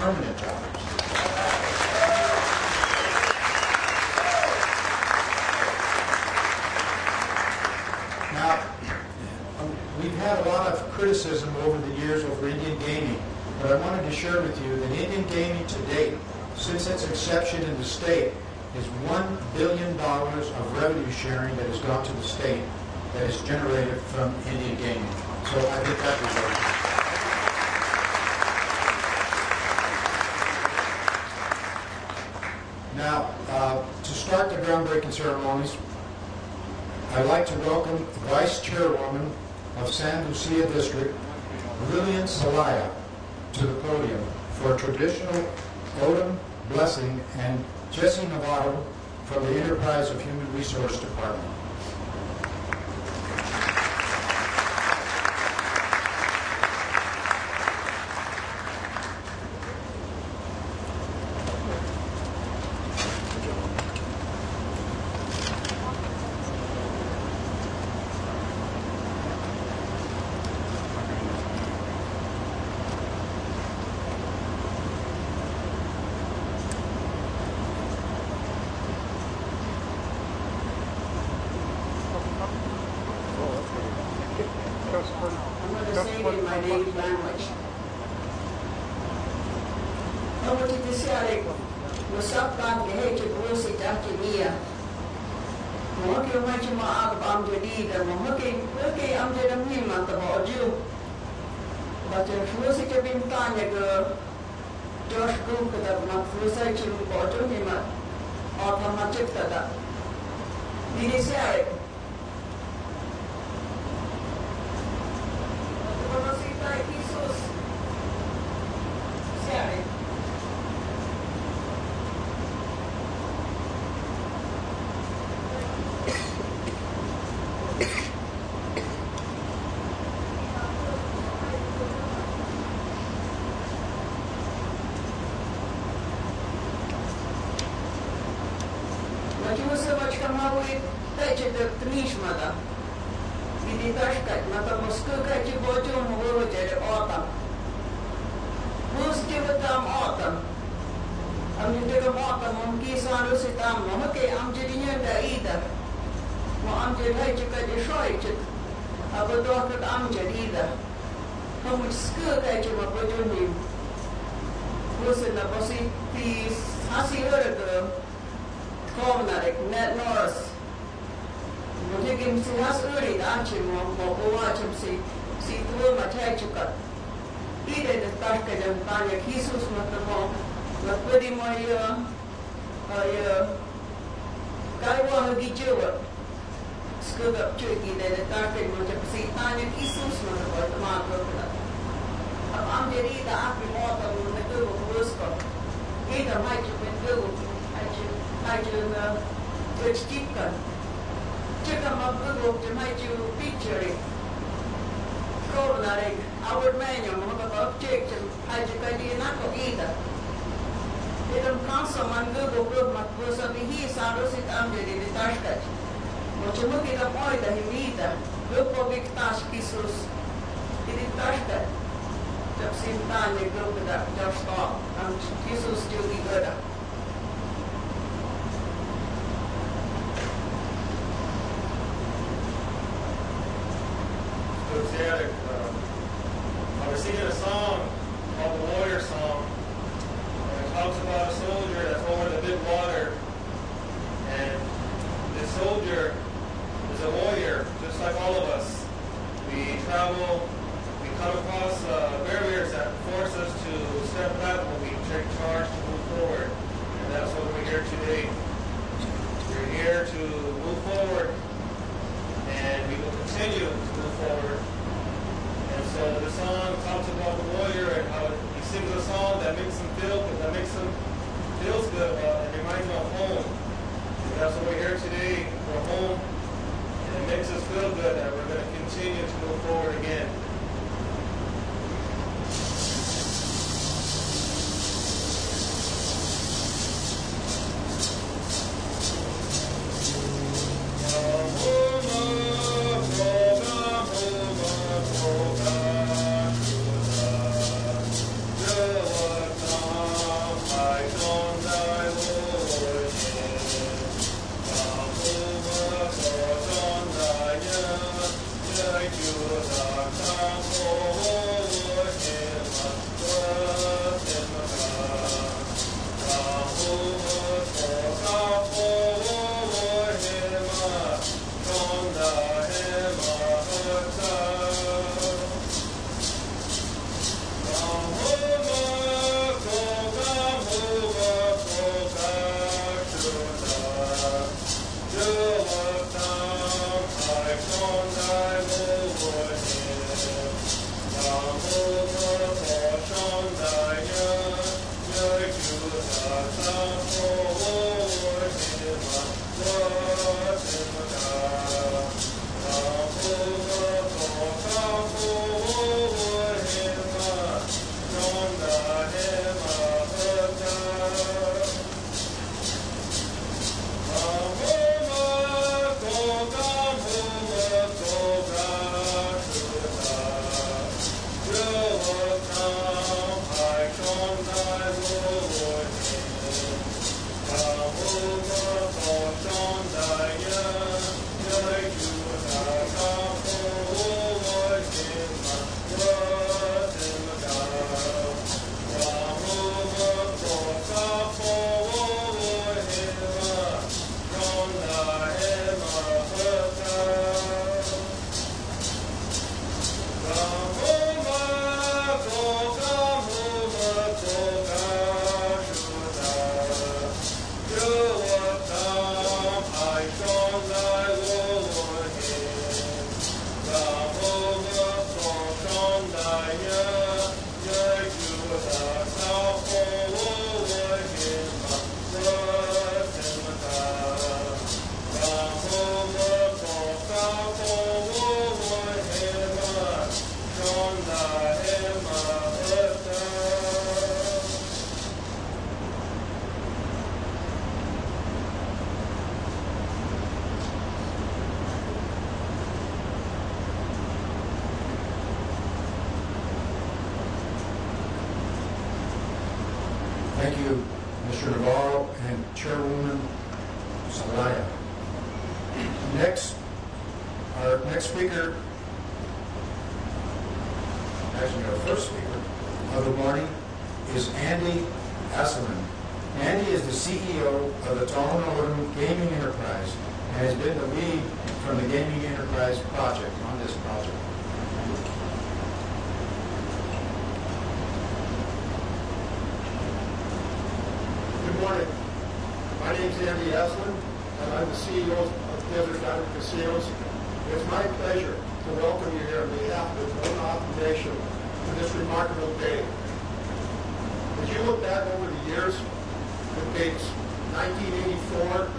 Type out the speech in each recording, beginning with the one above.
permanent jobs. Now, we've had a lot of criticism over the years over Indian gaming, but I wanted to share with you that Indian gaming to date, since its inception in the state, is $1 billion of revenue sharing that has gone to the state that is generated from Indian gaming. So I think that was Now, to start the groundbreaking ceremonies, I'd like to welcome the Vice Chairwoman of San Lucia District, Lillian Celaya, to the podium for a traditional Odom blessing, and Jesse Navarro from the Enterprise of Human Resource Department. I'm going to say it in my native language. Awati tisare musakkan gehe busi tahti nia. Mohke machi ma ag am jadi da mohke am jadi mima ta boju. But fusi ke bintanya ke Josh Group da na fusi ke boju mima automatic da. Dini sare Trishmada. Vidi taškať, na tom skúkajte boťom hovorite otam. Pustivo tam otam. Am jidegam otam, am kisaan rusi tam, mohke am jedinya da ida. Mo am jedhajte kaje shoychit. Abo dohkat am jedida. Ham skúkajte ma boťonim. Pusi na bosi tis hasi hörgö. Komnarek, net Norris. Mungkin si has uri anci mo buwacem si tuwa macai cukat. Ide de taška jam tanya Jesus matamo lapedi mo kai wa hagi jewa. Skuga cuy ide de taška mo jam si tanya Jesus matamo tama kokla. Ab am jadi ida api mo ta mo netu busko. Ida mai cuy netu ai cuy Čekam apgledog te majču picturi. Koronareg, avod menjom, hoda pa apčekćem, ajde kad je nako ida. Jedom kansom man gledog mat posa bi hi sarosit amđeri di taškać. Moće muki da pojda him ida, glupovik taš kisus, idi taškać. Čak sim tanje glupi da što, am kisus čugi gada. I was singing a song called the Warrior Song, and it talks about a soldier that's over the big water, and this soldier is a warrior, just like all of us. We travel, we come across barriers that force us to step back when we take charge to move forward, and that's what we're here today. We're here to move forward, and we will continue to move forward. And so the song talks about the warrior and how he sings a song that makes him feel good and reminds him of home. And that's what we're here today. We're home, and it makes us feel good that we're going to continue to move forward again. Thank you, Mr. Navarro and Chairwoman Salaya. Our next speaker, actually our first speaker of the morning, is Andy Asselman. Andy is the CEO of the Tohono Gaming Enterprise and has been the lead from the Gaming Enterprise project on this project. Good morning. My name is Andy Asselman, and I'm the CEO of Desert Diamond Casinos. It's my pleasure to welcome you here on behalf of the Tohono Nation to this remarkable day. As you look back over the years, the dates 1984,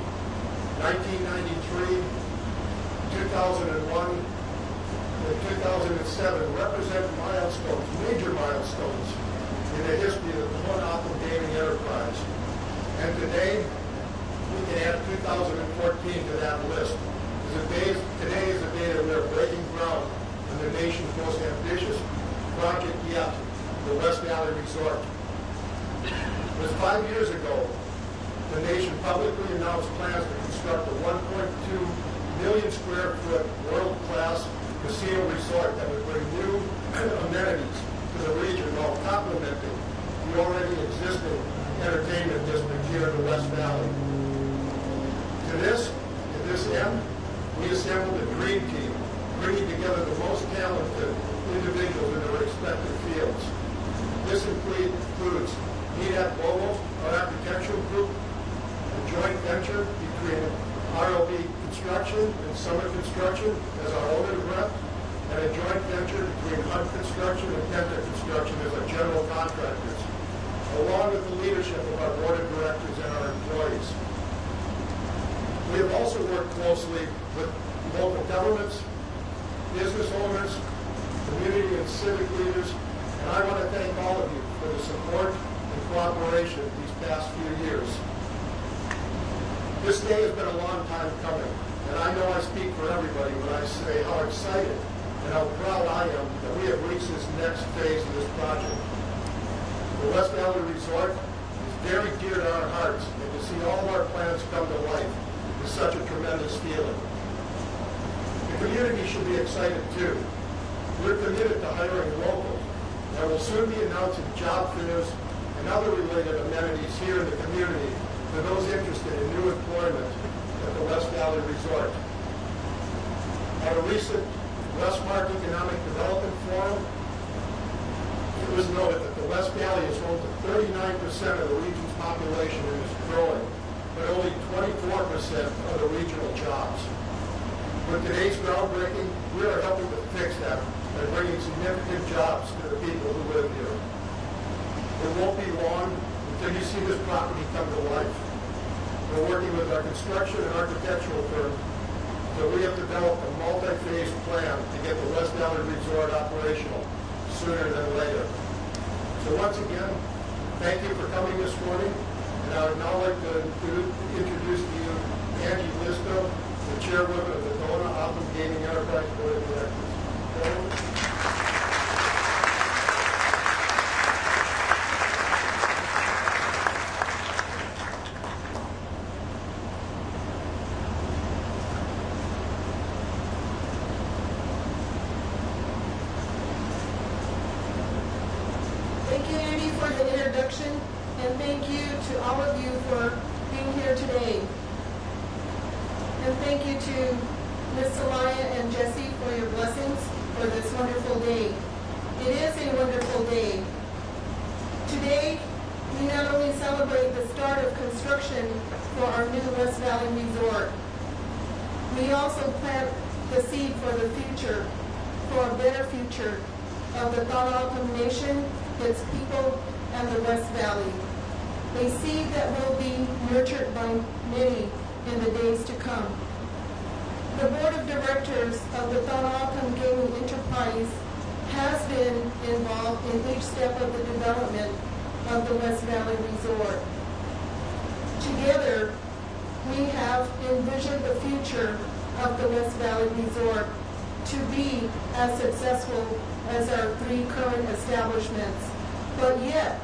1993, 2001, and 2007 represent milestones, major milestones in the history of the Tohono Gaming Enterprise. And today, we can add 2014 to that list. Today is the day that we are breaking ground on the nation's most ambitious project yet, the West Valley Resort. It was 5 years ago the nation publicly announced plans to construct a 1.2 million square foot world-class casino resort that would bring new amenities to the region while complementing the already existing entertainment district here in the West Valley. To this end, we assembled a dream team, bringing together the most talented individuals in their respective fields. This includes NEDAC Global, our architectural group, a joint venture between RLB Construction and Summit Construction as our owner rep, and a joint venture between HUD Construction and Penta Construction as our general contractors, along with the leadership of our board of directors and our employees. We have also worked closely with local governments, business owners, community and civic leaders, and I want to thank all of you for the support and cooperation these past few years. This day has been a long time coming, and I know I speak for everybody when I say how excited and how proud I am that we have reached this next phase of this project. The West Valley Resort is very dear to our hearts, and to see all of our plans come to life is such a tremendous feeling. The community should be excited too. We're committed to hiring locals, and will soon be announcing job fairs and other related amenities here in the community for those interested in new employment at the West Valley Resort. At a recent Westmark Economic Development Forum, it was noted that the West Valley is home to 39% of the region's population and is growing, but only 24% of the regional jobs. With today's groundbreaking, we are helping to fix that by bringing significant jobs to the people who live here. It won't be long until you see this property come to life. We're working with our construction and architectural firm, so we have developed a multi-phase plan to get the West Valley Resort operational sooner than later. So once again, thank you for coming this morning, and I would now like to introduce to you Angie Listo, the chairwoman of the Tohono Gaming Enterprise Board of Directors. Thank you, Andy, for the introduction, and thank you to all of you for being here today. And thank you to Ms. Salaya and Jesse for your blessings for this wonderful day. It is a wonderful day. Today, we not only celebrate the start of construction for our new West Valley Resort, we also plant the seed for the future, for a better future of the Tohono Nation, its people, and the West Valley. A seed that will be nurtured by many in the days to come. The Board of Directors of the Tohono Gaming Enterprise has been involved in each step of the development of the West Valley Resort. Together, we have envisioned the future of the West Valley Resort to be as successful as our 3 current establishments, but yet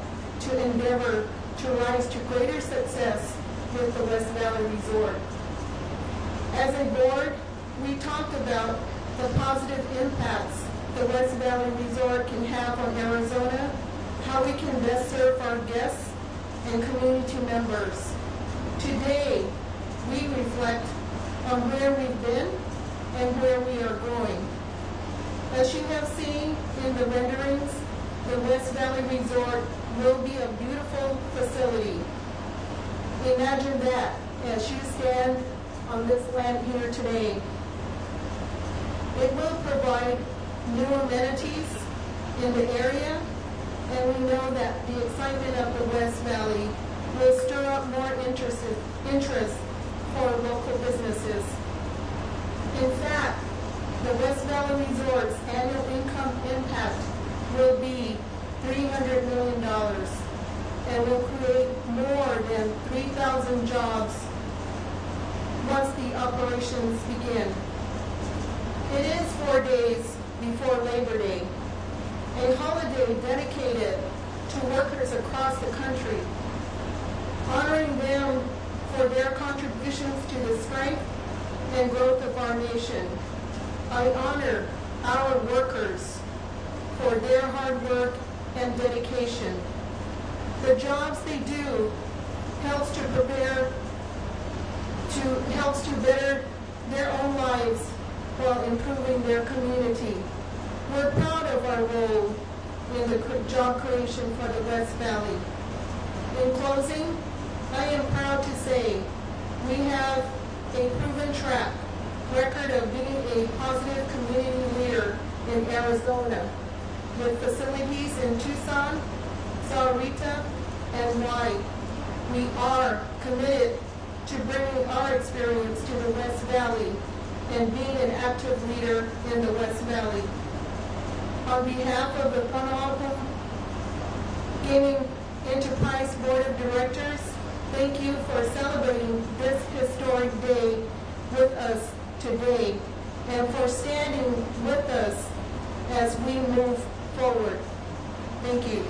to endeavor to rise to greater success with the West Valley Resort. As a board, we talked about the positive impacts the West Valley Resort can have on Arizona, how we can best serve our guests and community members. Today, we reflect on where we've been and where we are going. As you have seen in the renderings, the West Valley Resort will be a beautiful facility. Imagine that as you stand on this land here today. It will provide new amenities in the area, and we know that the excitement of the West Valley will stir up more interest for local businesses. In fact, the West Valley Resort's annual income impact will be $300 million and will create more than 3,000 jobs once the operations begin. It is 4 days before Labor Day, a holiday dedicated to workers across the country, honoring them for their contributions to the strength and growth of our nation. I honor our workers for their hard work and dedication. The jobs they do helps to better their own lives while improving their community. We're proud of our role in the job creation for the West Valley. In closing, I am proud to say we have a proven track record of being a positive community leader in Arizona, with facilities in Tucson, Sahuarita, and Hawaii. We are committed to bringing our experience to the West Valley and being an active leader in the West Valley. On behalf of the Punahou Gaming Enterprise Board of Directors, thank you for celebrating this historic day with us today and for standing with us as we move forward. Thank you.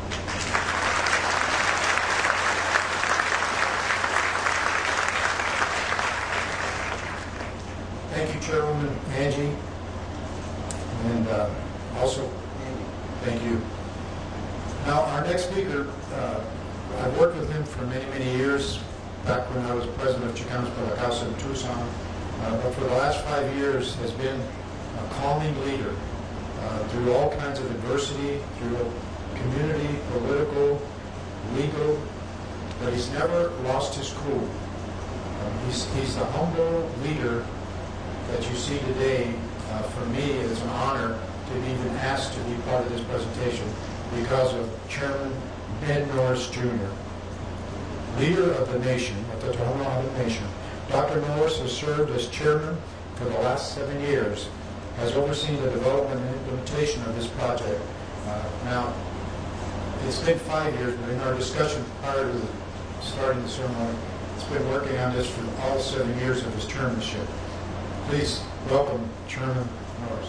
Thank you, Chairwoman Angie. And also, thank you. Now, our next speaker, I've worked with him for many, many years, back when I was president of Chicanos por la Causa in Tucson. But for the last 5 years has been a calming leader through all kinds of adversity, through community, political, legal, but he's never lost his cool. He's the humble leader that you see today. For me, it's an honor to be even asked to be part of this presentation because of Chairman Ben Norris Jr., leader of the nation, of the Tohono O'odham Nation. Dr. Norris has served as chairman for the last 7 years, has overseen the development and implementation of this project. Now, it's been 5 years, but in our discussion prior to starting the ceremony, it's been working on this for all 7 years of his chairmanship. Please welcome Chairman Norris.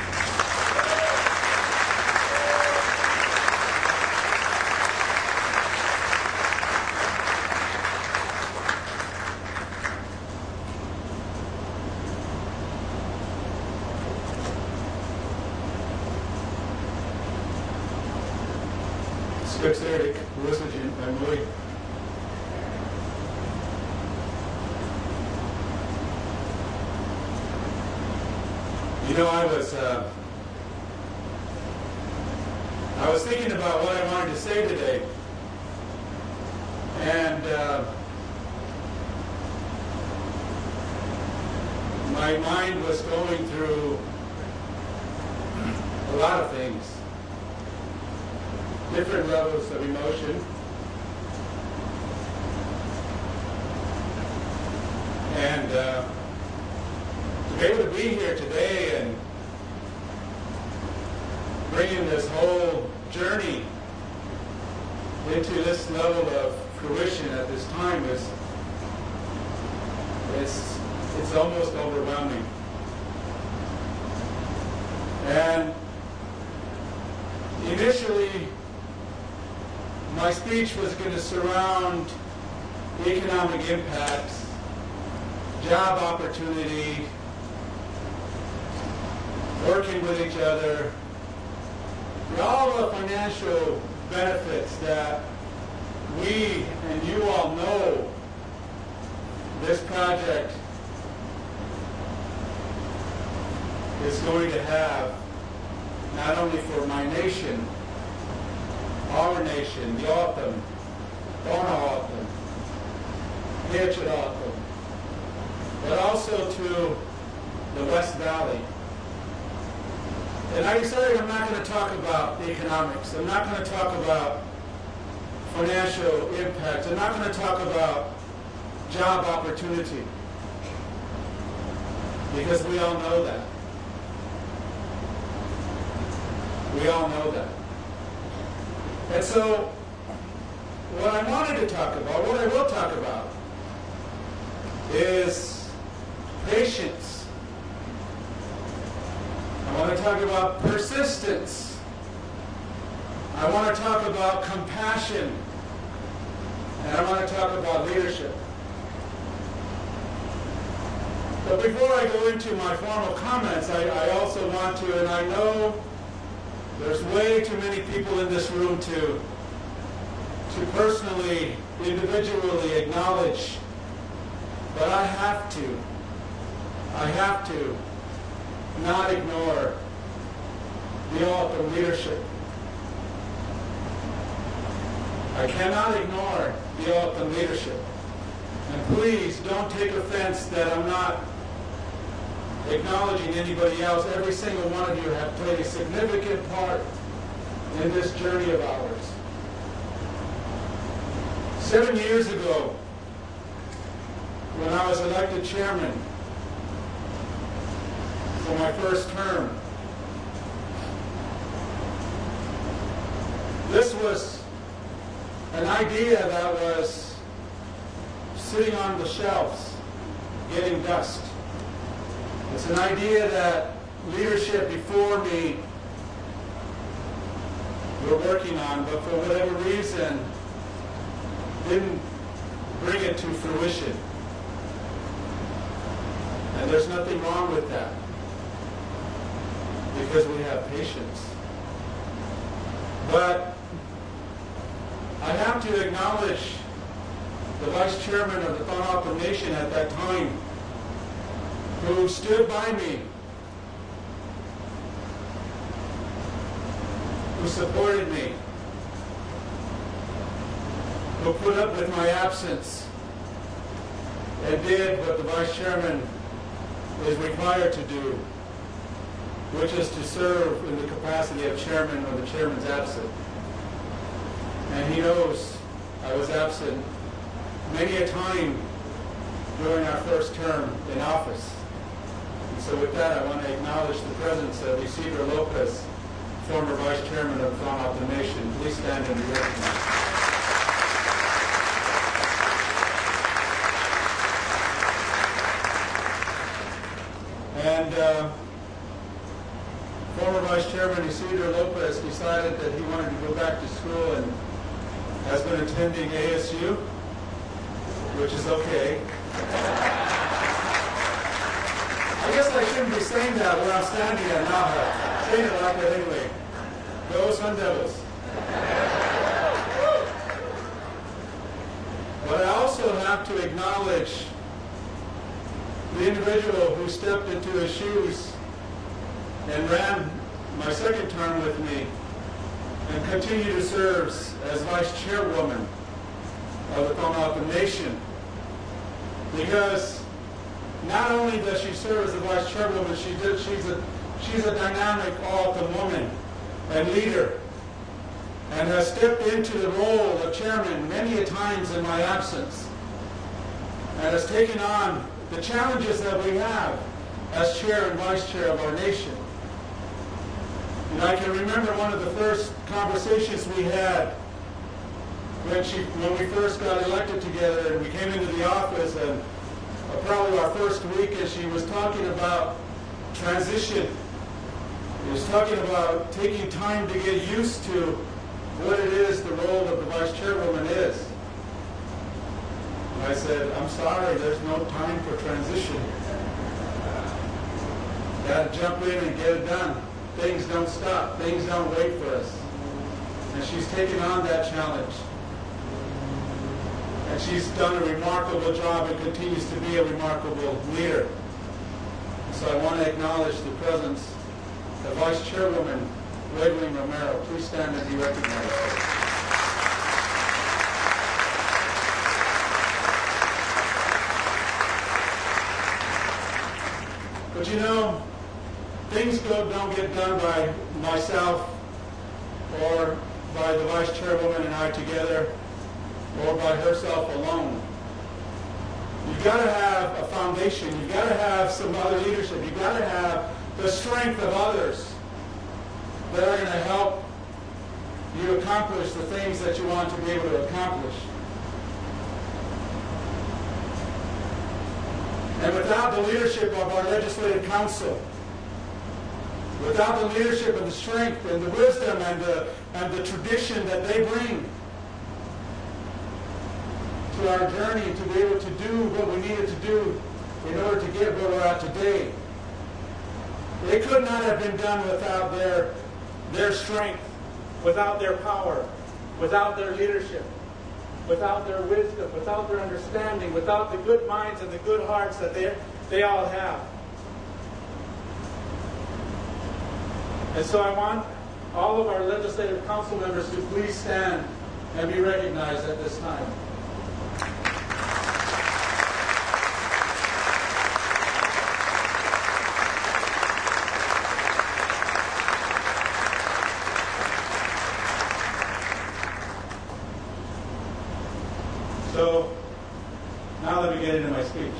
Eric, I'm Louis. You know, I was thinking about what I wanted to say today, and my mind was going through a lot of things. Different levels of emotion. And to be able to be here today and bringing this whole journey into this level of fruition at this time it's almost overwhelming. And initially, my speech was going to surround economic impacts, job opportunity, working with each other, and all the financial benefits that we and you all know this project is going to have, not only for my nation, our nation, the O'odham, O'odham, O'odham, but also to the West Valley. And I decided I'm not going to talk about economics. I'm not going to talk about financial impact. I'm not going to talk about job opportunity. Because we all know that. We all know that. And so, what I wanted to talk about, what I will talk about, is patience. I want to talk about persistence. I want to talk about compassion. And I want to talk about leadership. But before I go into my formal comments, I also want to, and I know there's way too many people in this room to personally, individually acknowledge, but I have to not ignore the O'odham leadership. I cannot ignore the O'odham leadership. And please don't take offense that I'm not acknowledging anybody else. Every single one of you have played a significant part in this journey of ours. 7 years ago, when I was elected chairman for my first term, this was an idea that was sitting on the shelves, getting dust. It's an idea that leadership before me were working on, but for whatever reason, didn't bring it to fruition. And there's nothing wrong with that, because we have patience. But I have to acknowledge the vice chairman of the O'odham Nation at that time, who stood by me, who supported me, who put up with my absence, and did what the vice chairman is required to do, which is to serve in the capacity of chairman when the chairman's absent. And he knows I was absent many a time during our first term in office. And so with that, I want to acknowledge the presence of Isidro Lopez, former vice chairman of the O'odham Nation. Please stand and be recognized. And former Vice Chairman Isidro Lopez decided that he wanted to go back to school and has been attending ASU, which is okay. I guess I shouldn't be saying that where I'm standing at now, but saying it like that anyway. Go Sun Devils. But I also have to acknowledge the individual who stepped into his shoes and ran my second term with me and continued to serve as vice chairwoman of the O'odham Nation. Because not only does she serve as the vice chairwoman, she's a dynamic O'odham woman and leader, and has stepped into the role of chairman many a times in my absence, and has taken on the challenges that we have as chair and vice chair of our nation. And I can remember one of the first conversations we had when we first got elected together, and we came into the office, and probably our first week, as she was talking about transition. She was talking about taking time to get used to what it is the role of the vice chairwoman is. And I said, I'm sorry, there's no time for transition. Got to jump in and get it done. Things don't stop. Things don't wait for us. And she's taken on that challenge. And she's done a remarkable job and continues to be a remarkable leader. So I want to acknowledge the presence of Vice Chairwoman Waylene Romero. Please stand and be recognized. But you know, things don't get done by myself or by the Vice Chairwoman and I together or by herself alone. You've got to have a foundation. You've got to have some other leadership. You've got to have the strength of others that are going to help you accomplish the things that you want to be able to accomplish. And without the leadership of our legislative council, without the leadership and the strength and the wisdom and the tradition that they bring to our journey to be able to do what we needed to do in order to get where we're at today, it could not have been done without their strength, without their power, without their leadership, without their wisdom, without their understanding, without the good minds and the good hearts that they all have. And so I want all of our legislative council members to please stand and be recognized at this time. So, now let me get into my speech.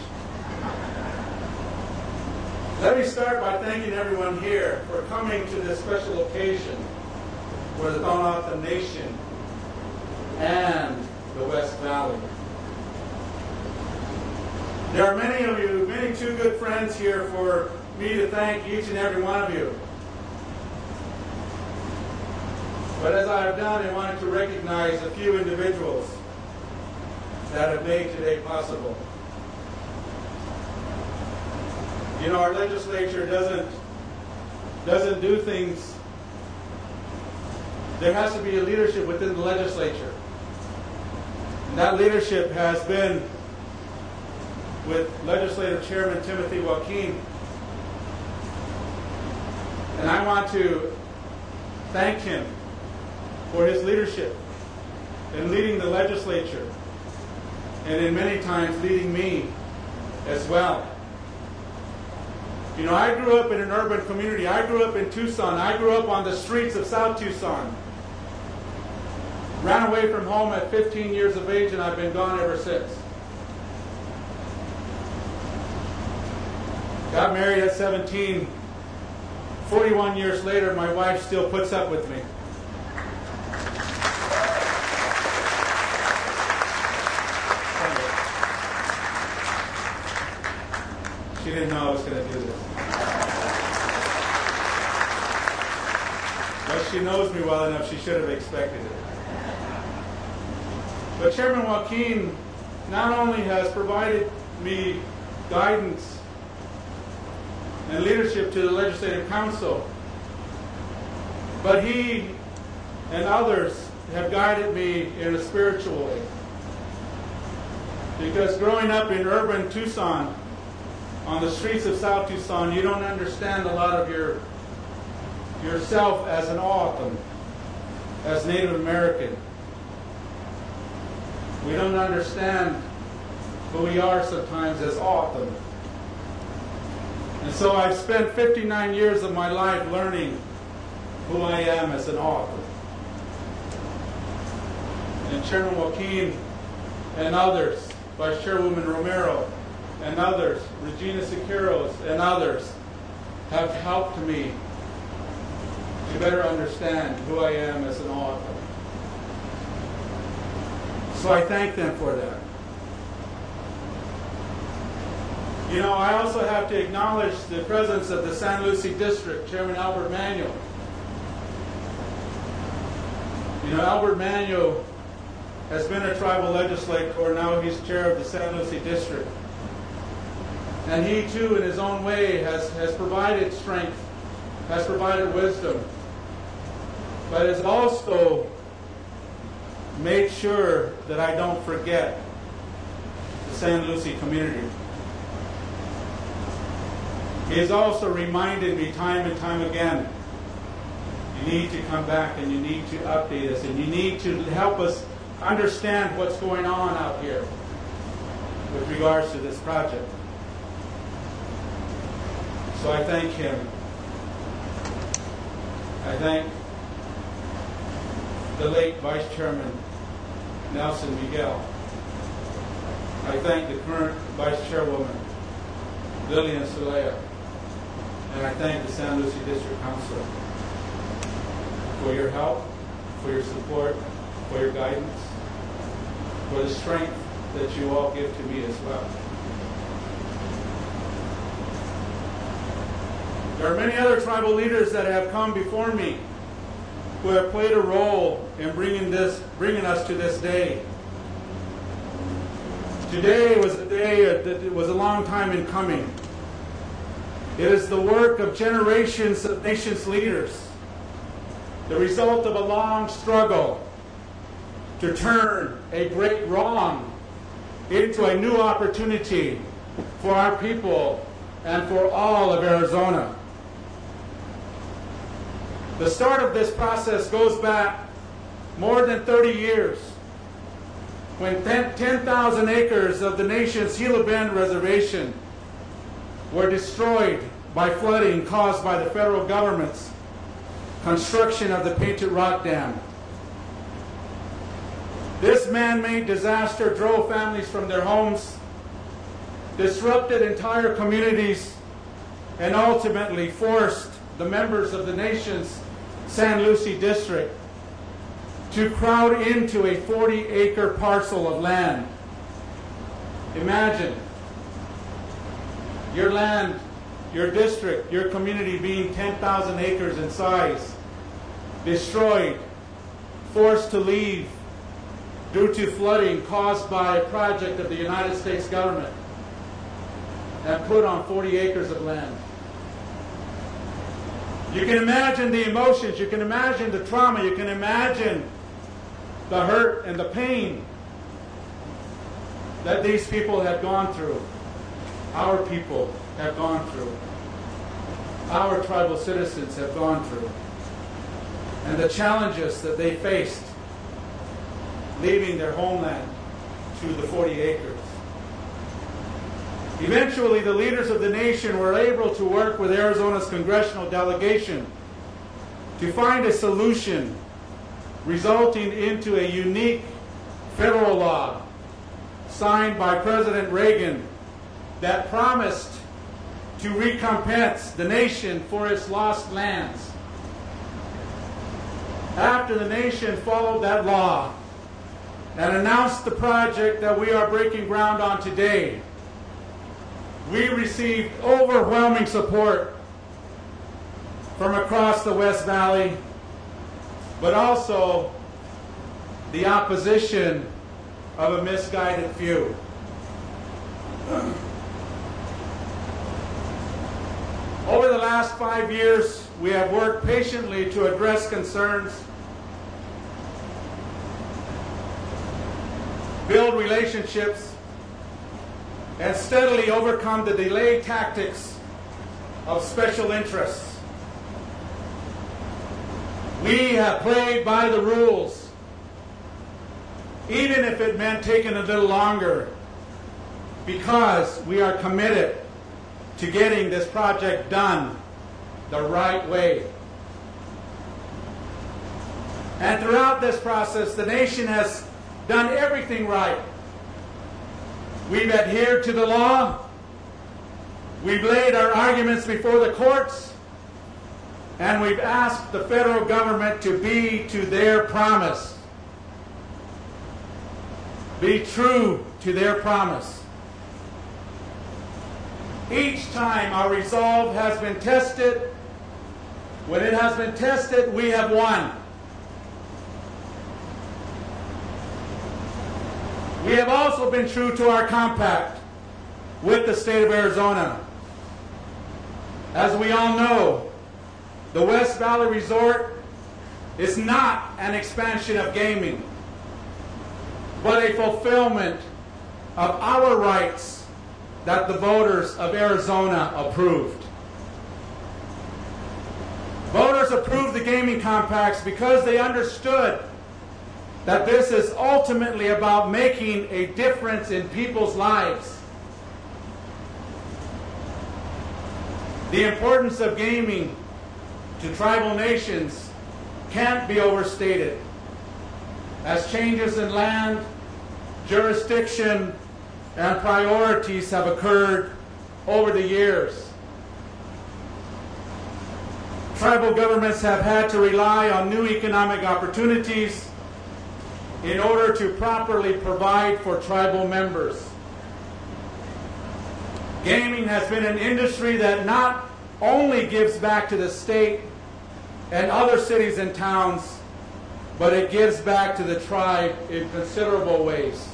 Let me start by thanking everyone here for coming to this special occasion for the Tohono Nation and the West Valley. There are many of you, many too good friends here for me to thank each and every one of you. But as I have done, I wanted to recognize a few individuals that have made today possible. You know, our legislature doesn't do things. There has to be a leadership within the legislature. And that leadership has been with Legislative Chairman Timothy Joaquin. And I want to thank him for his leadership in leading the legislature and in many times leading me as well. You know, I grew up in an urban community. I grew up in Tucson. I grew up on the streets of South Tucson. Ran away from home at 15 years of age, and I've been gone ever since. Got married at 17. 41 years later, my wife still puts up with me. She didn't know I was going to do this. But she knows me well enough, she should have expected it. But Chairman Joaquin not only has provided me guidance and leadership to the Legislative Council, but he and others have guided me in a spiritual way. Because growing up in urban Tucson, on the streets of South Tucson, you don't understand a lot of yourself as an O'odham, as Native American. We don't understand who we are sometimes as O'odham. And so I've spent 59 years of my life learning who I am as an O'odham. And Chairman Joaquin and others, Vice Chairwoman Romero, and others, Regina Siqueiros and others, have helped me to better understand who I am as an O'odham. So I thank them for that. You know, I also have to acknowledge the presence of the San Lucie District, Chairman Albert Manuel. You You know, Albert Manuel has been a tribal legislator. Now he's chair of the San Luis District. And he too, in his own way, has provided strength, has provided wisdom, but has also made sure that I don't forget the San Luis community. He has also reminded me time and time again, you need to come back and you need to update us and you need to help us understand what's going on out here with regards to this project. So I thank him. I thank the late Vice Chairman Nelson Miguel. I thank the current Vice Chairwoman Lillian Celaya. And I thank the San Luis District Council for your help, for your support, for your guidance, for the strength that you all give to me as well. There are many other tribal leaders that have come before me who have played a role in bringing us to this day. Today was a day that it was a long time in coming. It is the work of generations of nations leaders, the result of a long struggle to turn a great wrong into a new opportunity for our people and for all of Arizona. The start of this process goes back more than 30 years when 10,000 acres of the nation's Gila Bend Reservation were destroyed by flooding caused by the federal government's construction of the Painted Rock Dam. This man-made disaster drove families from their homes, disrupted entire communities, and ultimately forced the members of the nation's San Luis District to crowd into a 40-acre parcel of land. Imagine your land, your district, your community being 10,000 acres in size, destroyed, forced to leave due to flooding caused by a project of the United States government, and put on 40 acres of land. You can imagine the emotions, you can imagine the trauma, you can imagine the hurt and the pain that these people have gone through, our people have gone through, our tribal citizens have gone through, and the challenges that they faced leaving their homeland to the 40 acres. Eventually, the leaders of the nation were able to work with Arizona's congressional delegation to find a solution resulting into a unique federal law signed by President Reagan that promised to recompense the nation for its lost lands. After the nation followed that law and announced the project that we are breaking ground on today, we received overwhelming support from across the West Valley, but also the opposition of a misguided few. Over the last 5 years, we have worked patiently to address concerns, build relationships, and steadily overcome the delay tactics of special interests. We have played by the rules, even if it meant taking a little longer, because we are committed to getting this project done the right way. And throughout this process, the nation has done everything right. We've adhered to the law. We've laid our arguments before the courts. And we've asked the federal government to be to their promise. Be true to their promise. Each time our resolve has been tested. When it has been tested, we have won. We have also been true to our compact with the state of Arizona. As we all know, the West Valley Resort is not an expansion of gaming, but a fulfillment of our rights that the voters of Arizona approved. Voters approved the gaming compacts because they understood that this is ultimately about making a difference in people's lives. The importance of gaming to tribal nations can't be overstated, as changes in land, jurisdiction, and priorities have occurred over the years. Tribal governments have had to rely on new economic opportunities in order to properly provide for tribal members. Gaming has been an industry that not only gives back to the state and other cities and towns, but it gives back to the tribe in considerable ways.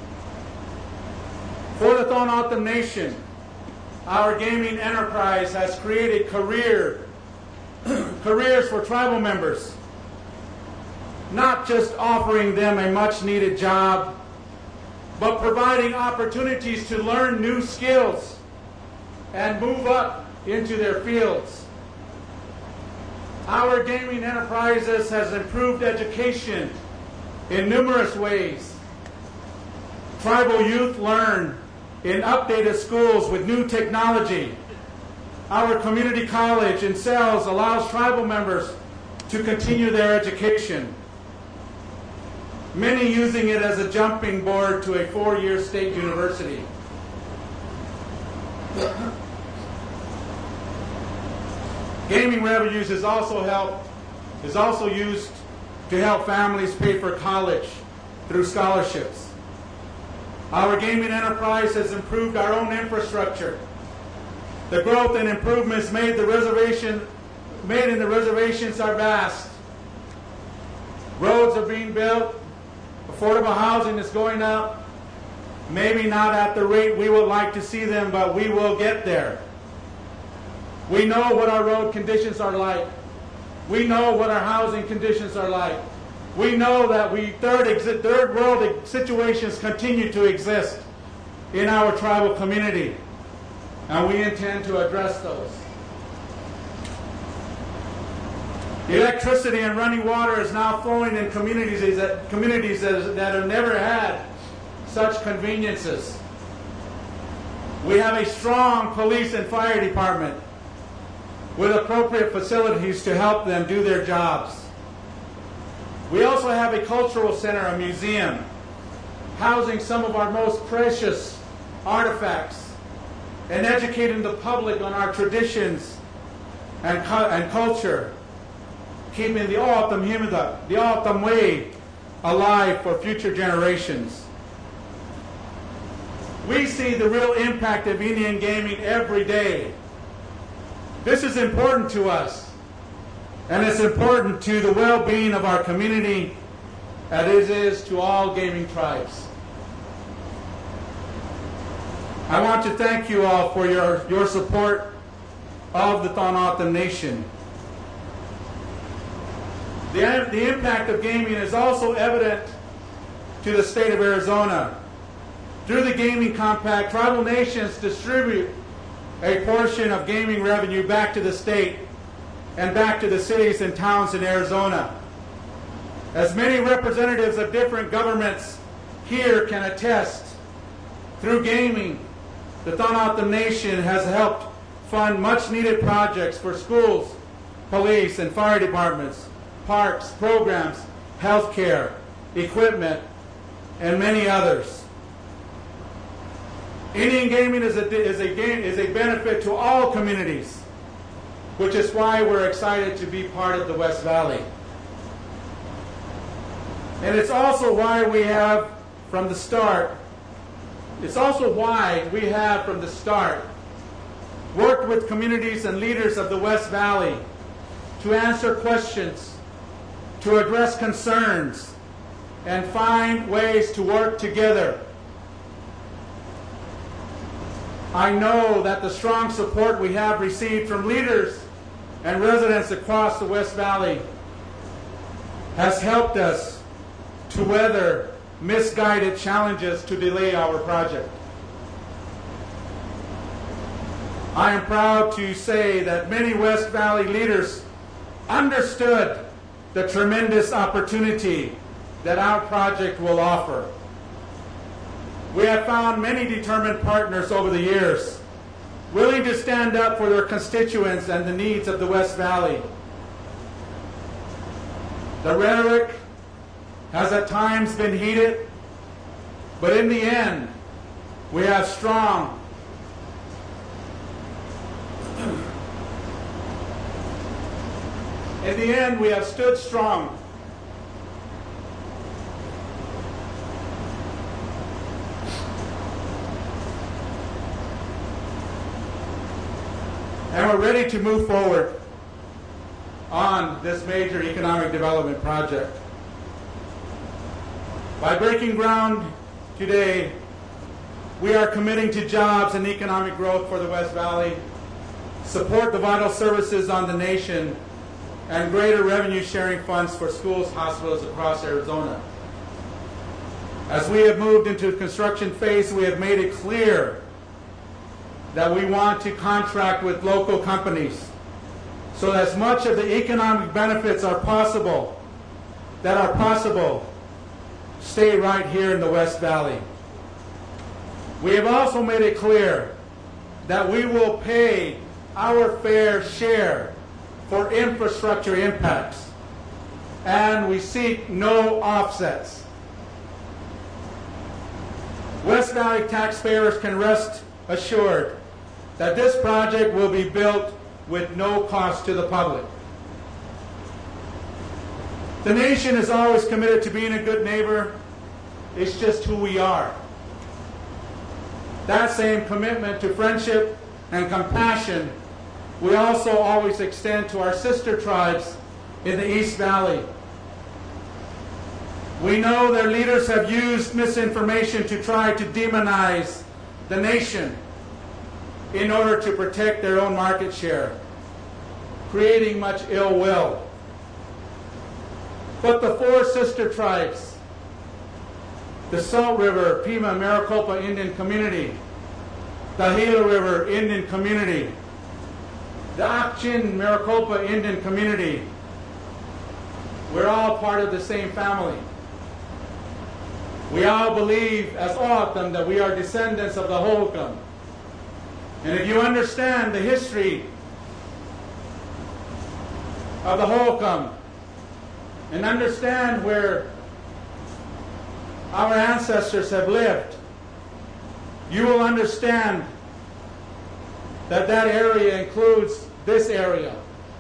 For the Tohono O'odham Nation, our gaming enterprise has created careers for tribal members, not just offering them a much-needed job, but providing opportunities to learn new skills and move up into their fields. Our gaming enterprises has improved education in numerous ways. Tribal youth learn in updated schools with new technology. Our community college in Sells allows tribal members to continue their education, many using it as a jumping board to a 4-year state university. Gaming revenues is also used to help families pay for college through scholarships. Our gaming enterprise has improved our own infrastructure. The growth and improvements made in the reservations are vast. Roads are being built. Affordable housing is going up. Maybe not at the rate we would like to see them, but we will get there. We know what our road conditions are like. We know what our housing conditions are like. We know that third world situations continue to exist in our tribal community, and we intend to address those. Electricity and running water is now flowing in communities that have never had such conveniences. We have a strong police and fire department with appropriate facilities to help them do their jobs. We also have a cultural center, a museum, housing some of our most precious artifacts and educating the public on our traditions and culture, keeping the O'odham Himida, the O'odham way, alive for future generations. We see the real impact of Indian gaming every day. This is important to us, and it's important to the well-being of our community, as it is to all gaming tribes. I want to thank you all for your support of the Tohono O'odham Nation. The impact of gaming is also evident to the state of Arizona. Through the Gaming Compact, tribal nations distribute a portion of gaming revenue back to the state and back to the cities and towns in Arizona. As many representatives of different governments here can attest, through gaming, the Tohono O'odham Nation has helped fund much-needed projects for schools, police and fire departments, parks, programs, healthcare, equipment, and many others. Indian gaming is a benefit to all communities, which is why we're excited to be part of the West Valley. And it's also why we have from the start worked with communities and leaders of the West Valley to answer questions, to address concerns, and find ways to work together I know that the strong support we have received from leaders and residents across the West Valley has helped us to weather misguided challenges to delay our project. I am proud to say that many West Valley leaders understood the tremendous opportunity that our project will offer. We have found many determined partners over the years, willing to stand up for their constituents and the needs of the West Valley. The rhetoric has at times been heated, but in the end, we have strong In the end, we have stood strong. And we're ready to move forward on this major economic development project. By breaking ground today, we are committing to jobs and economic growth for the West Valley, support the vital services on the nation, and greater revenue sharing funds for schools, hospitals across Arizona. As we have moved into the construction phase, we have made it clear that we want to contract with local companies so that as much of the economic benefits are possible, stay right here in the West Valley. We have also made it clear that we will pay our fair share for infrastructure impacts, and we seek no offsets. West Valley taxpayers can rest assured that this project will be built with no cost to the public. The nation is always committed to being a good neighbor. It's just who we are. That same commitment to friendship and compassion we also always extend to our sister tribes in the East Valley. We know their leaders have used misinformation to try to demonize the nation in order to protect their own market share, creating much ill will. But the four sister tribes, the Salt River, Pima, Maricopa Indian Community, the Gila River Indian Community, the Ak-Chin Maricopa Indian Community, we're all part of the same family. We all believe, as all of them, that we are descendants of the Holcomb. And if you understand the history of the Holcomb and understand where our ancestors have lived, you will understand that that area includes this area.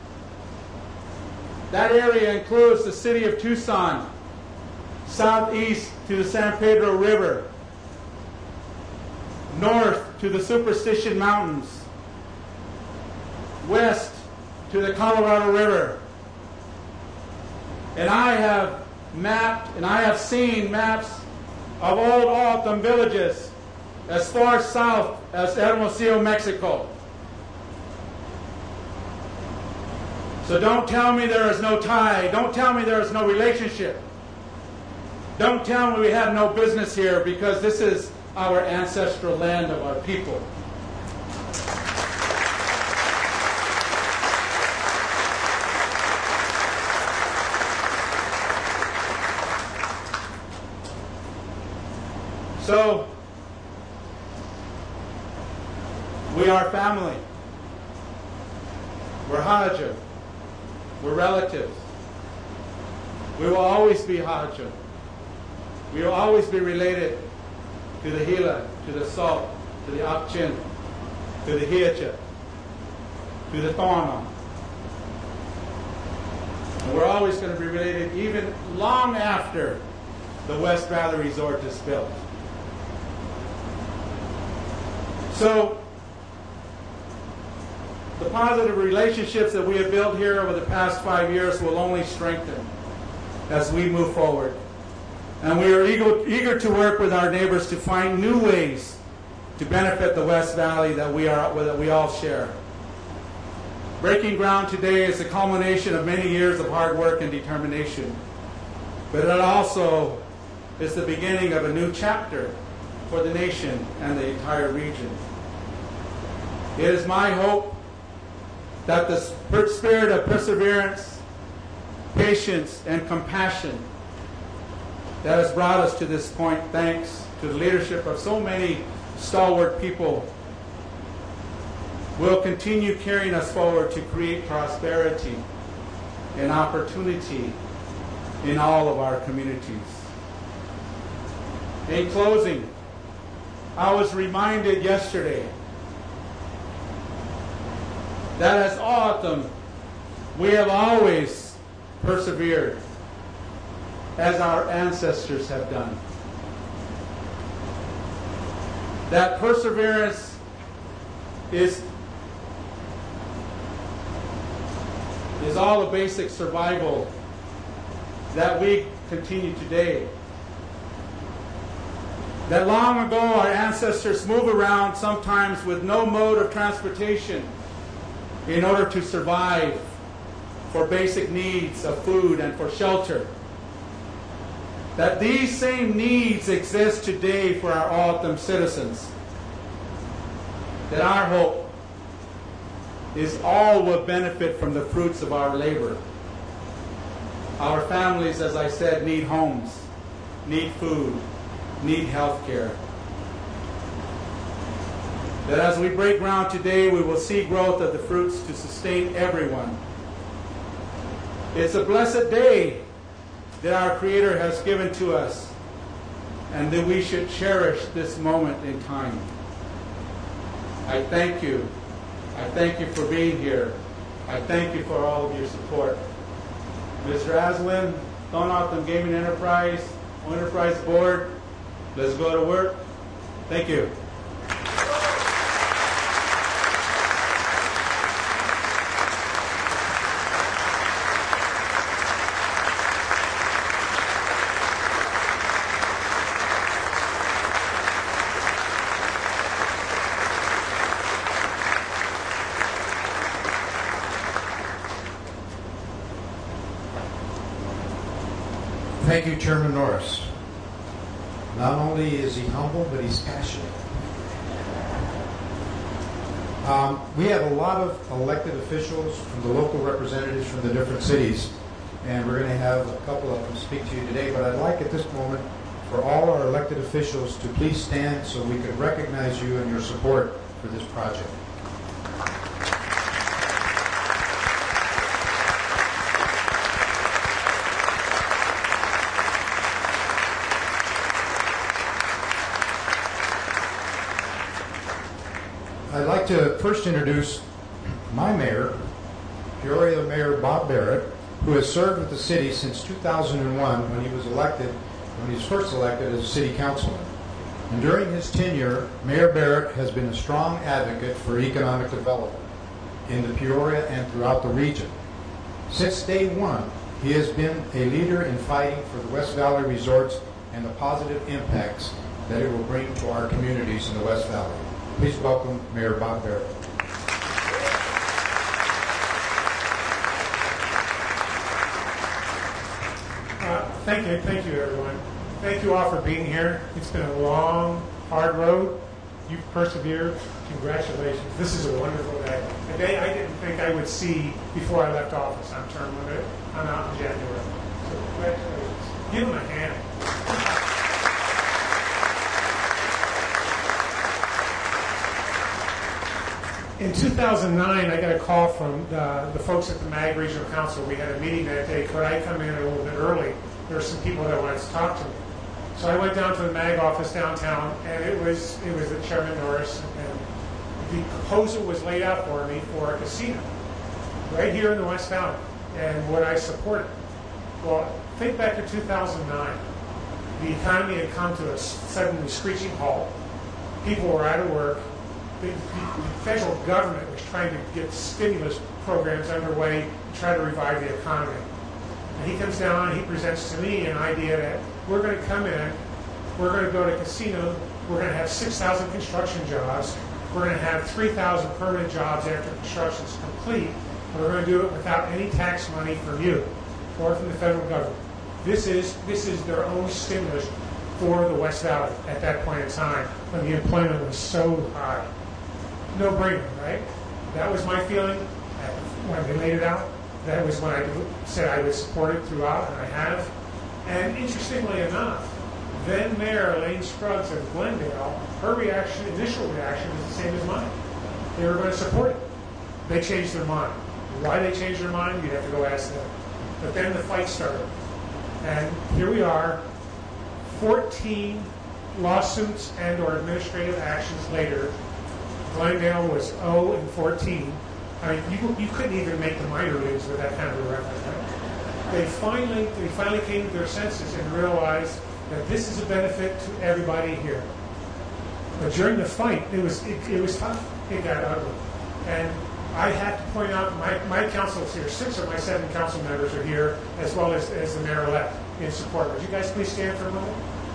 That area includes the city of Tucson, southeast to the San Pedro River, north to the Superstition Mountains, west to the Colorado River. And I have mapped and I have seen maps of old O'odham villages as far south as Hermosillo, Mexico. So don't tell me there is no tie. Don't tell me there is no relationship. Don't tell me we have no business here, because this is our ancestral land of our people. So, we are family. We're Haja. We're relatives. We will always be Haja. We will always be related to the Gila, to the Salt, to the Ak-Chin, to the Hiacha, to the Tono. And we're always going to be related even long after the West Valley Resort is built. So, the positive relationships that we have built here over the past 5 years will only strengthen as we move forward. And we are eager to work with our neighbors to find new ways to benefit the West Valley that we all share. Breaking ground today is the culmination of many years of hard work and determination, but it also is the beginning of a new chapter for the nation and the entire region. It is my hope that the spirit of perseverance, patience, and compassion that has brought us to this point, thanks to the leadership of so many stalwart people, will continue carrying us forward to create prosperity and opportunity in all of our communities. In closing, I was reminded yesterday that as O'odham, we have always persevered as our ancestors have done. That perseverance is all the basic survival that we continue today. That long ago our ancestors moved around sometimes with no mode of transportation in order to survive for basic needs of food and for shelter. That these same needs exist today for our O'odham citizens. That our hope is all will benefit from the fruits of our labor. Our families, as I said, need homes, need food, need health care. That as we break ground today, we will see growth of the fruits to sustain everyone. It's a blessed day that our Creator has given to us, and that we should cherish this moment in time. I thank you. I thank you for being here. I thank you for all of your support. Mr. Aswin, O'odham Gaming Enterprise Board, let's go to work. Thank you. Thank you, Chairman Norris. Not only is he humble, but he's passionate. We have a lot of elected officials from the local representatives from the different cities, and we're going to have a couple of them speak to you today, but I'd like at this moment for all our elected officials to please stand so we can recognize you and your support for this project. I'd like to first introduce my mayor, Peoria Mayor Bob Barrett, who has served with the city since 2001 when he was first elected as a city councilman. And during his tenure, Mayor Barrett has been a strong advocate for economic development in the Peoria and throughout the region. Since day one, he has been a leader in fighting for the West Valley resorts and the positive impacts that it will bring to our communities in the West Valley. Please welcome Mayor Bob Barrett. Thank you, everyone. Thank you all for being here. It's been a long, hard road. You've persevered. Congratulations. This is a wonderful day. A day I didn't think I would see before I left office on term limit. I'm out in January. So congratulations. Give them a hand. In 2009, I got a call from the folks at the MAG Regional Council. We had a meeting that day. Could I come in a little bit early? There were some people that wanted to talk to me. So I went down to the MAG office downtown, and it was the Chairman Norris, and the proposal was laid out for me for a casino right here in the West Valley, and what I supported. Well, think back to 2009. The economy had come to a suddenly screeching halt. People were out of work. The federal government was trying to get stimulus programs underway to try to revive the economy. And he comes down and he presents to me an idea that we're going to come in We're going to build a casino. We're going to have 6,000 construction jobs. We're going to have 3,000 permanent jobs after construction is complete. And we're going to do it without any tax money from you or from the federal government. This is their own stimulus for the West Valley at that point in time when the employment was so high. No brainer, right? That was my feeling when they laid it out. That was when I said I would support it throughout, and I have. And interestingly enough, then Mayor Elaine Scruggs of Glendale, her initial reaction was the same as mine. They were going to support it. They changed their mind. Why they changed their mind, you'd have to go ask them. But then the fight started. And here we are, 14 lawsuits and or administrative actions later. Glendale was 0 and 14. I mean, you couldn't even make the minor leagues with that kind of a record. Right? They finally came to their senses and realized that this is a benefit to everybody here. But during the fight, it was tough. It got ugly. And I have to point out, my council is here. 6 of my 7 council members are here, as well as the mayor-elect in support. Would you guys please stand for a moment?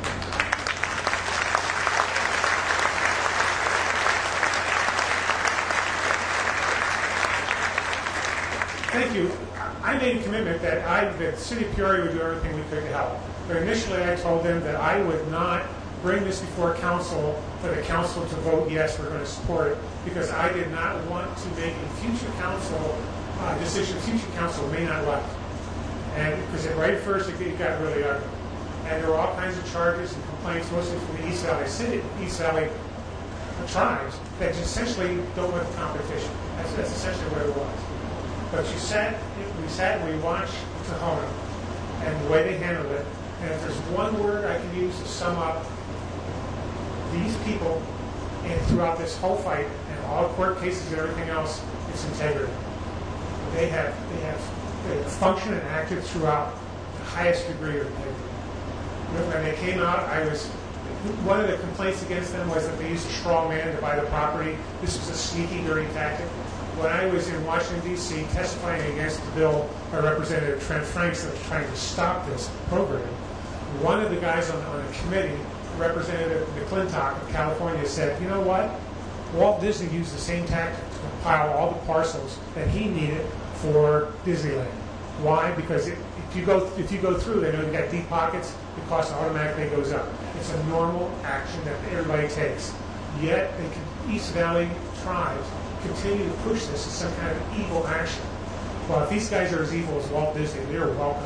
Thank you. I made a commitment that the city of Peoria would do everything we could to help. But initially I told them that I would not bring this before council for the council to vote yes, we're going to support it, because I did not want to make a future council decision future council may not like. And because right at first it got really ugly. And there were all kinds of charges and complaints, mostly from the East Valley tribes, that just essentially don't want the competition. That's essentially what it was. But we sat and we watched Tohono and the way they handled it. And if there's one word I can use to sum up these people and throughout this whole fight and all court cases and everything else, it's integrity. They have functioned and acted throughout the highest degree of integrity. When they came out, one of the complaints against them was that they used a straw man to buy the property. This was a sneaky, dirty tactic. When I was in Washington, D.C., testifying against the bill by Representative Trent Franks that was trying to stop this program, one of the guys on the committee, Representative McClintock of California, said, you know what? Walt Disney used the same tactic to compile all the parcels that he needed for Disneyland. Why? Because if you go through, they know you've got deep pockets, the cost automatically goes up. It's a normal action that everybody takes. Yet, East Valley tribes continue to push this as some kind of evil action. Well, if these guys are as evil as Walt Disney, they're welcome.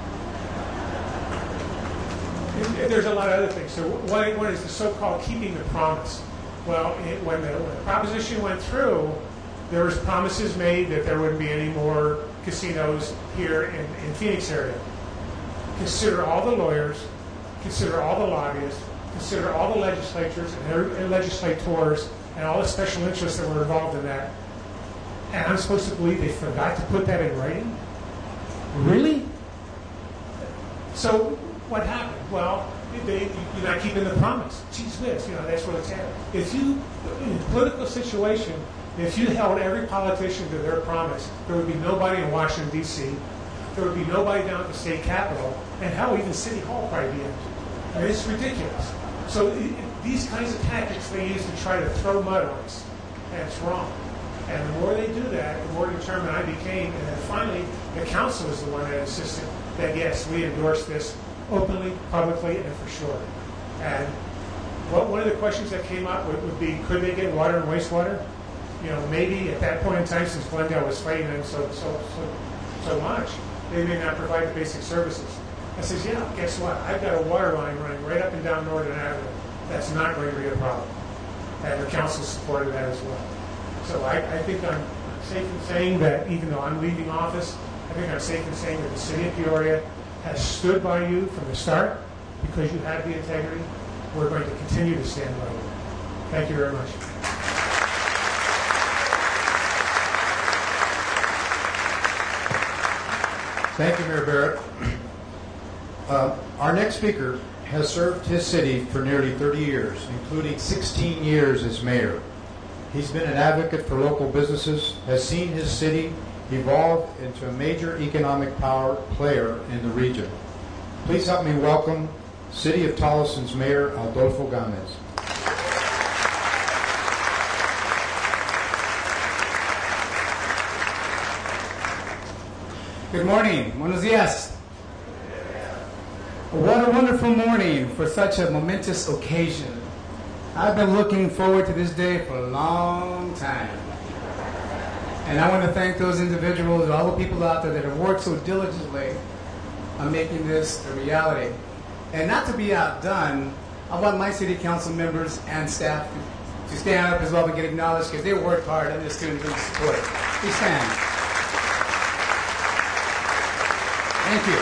There's a lot of other things. So what is the so-called keeping the promise? Well, when the proposition went through, there was promises made that there wouldn't be any more casinos here in Phoenix area. Consider all the lawyers, consider all the lobbyists, consider all the legislatures and legislators and all the special interests that were involved in that. And I'm supposed to believe they forgot to put that in writing? Really? So what happened? Well, you're not keeping the promise. Geez whiz, that's what it's at. If you, in a political situation, if you held every politician to their promise, there would be nobody in Washington, D.C., there would be nobody down at the state capitol, and hell, even City Hall probably be empty. I mean, it's ridiculous. So these kinds of tactics they use to try to throw mud on us, and it's wrong. And the more they do that, the more determined I became, and then finally, the council is the one that insisted that, yes, we endorse this openly, publicly, and for sure. And one of the questions that came up would be, could they get water and wastewater? Maybe at that point in time, since Glendale was fighting them so much, they may not provide the basic services. I says, yeah, guess what? I've got a water line running right up and down Northern Avenue. That's not going to be a problem. And the council supported that as well. So I think I'm safe in saying that even though I'm leaving office, I think I'm safe in saying that the city of Peoria has stood by you from the start because you have the integrity. We're going to continue to stand by you. Thank you very much. Thank you, Mayor Barrett. Our next speaker has served his city for nearly 30 years, including 16 years as mayor. He's been an advocate for local businesses, has seen his city evolve into a major economic power player in the region. Please help me welcome City of Toloson's Mayor Adolfo Gomez. Good morning. Buenos dias. What a wonderful morning for such a momentous occasion. I've been looking forward to this day for a long time. And I want to thank those individuals, all the people out there that have worked so diligently on making this a reality. And not to be outdone, I want my city council members and staff to stand up as well and get acknowledged because they worked hard and just couldn't support it. Please stand. Thank you.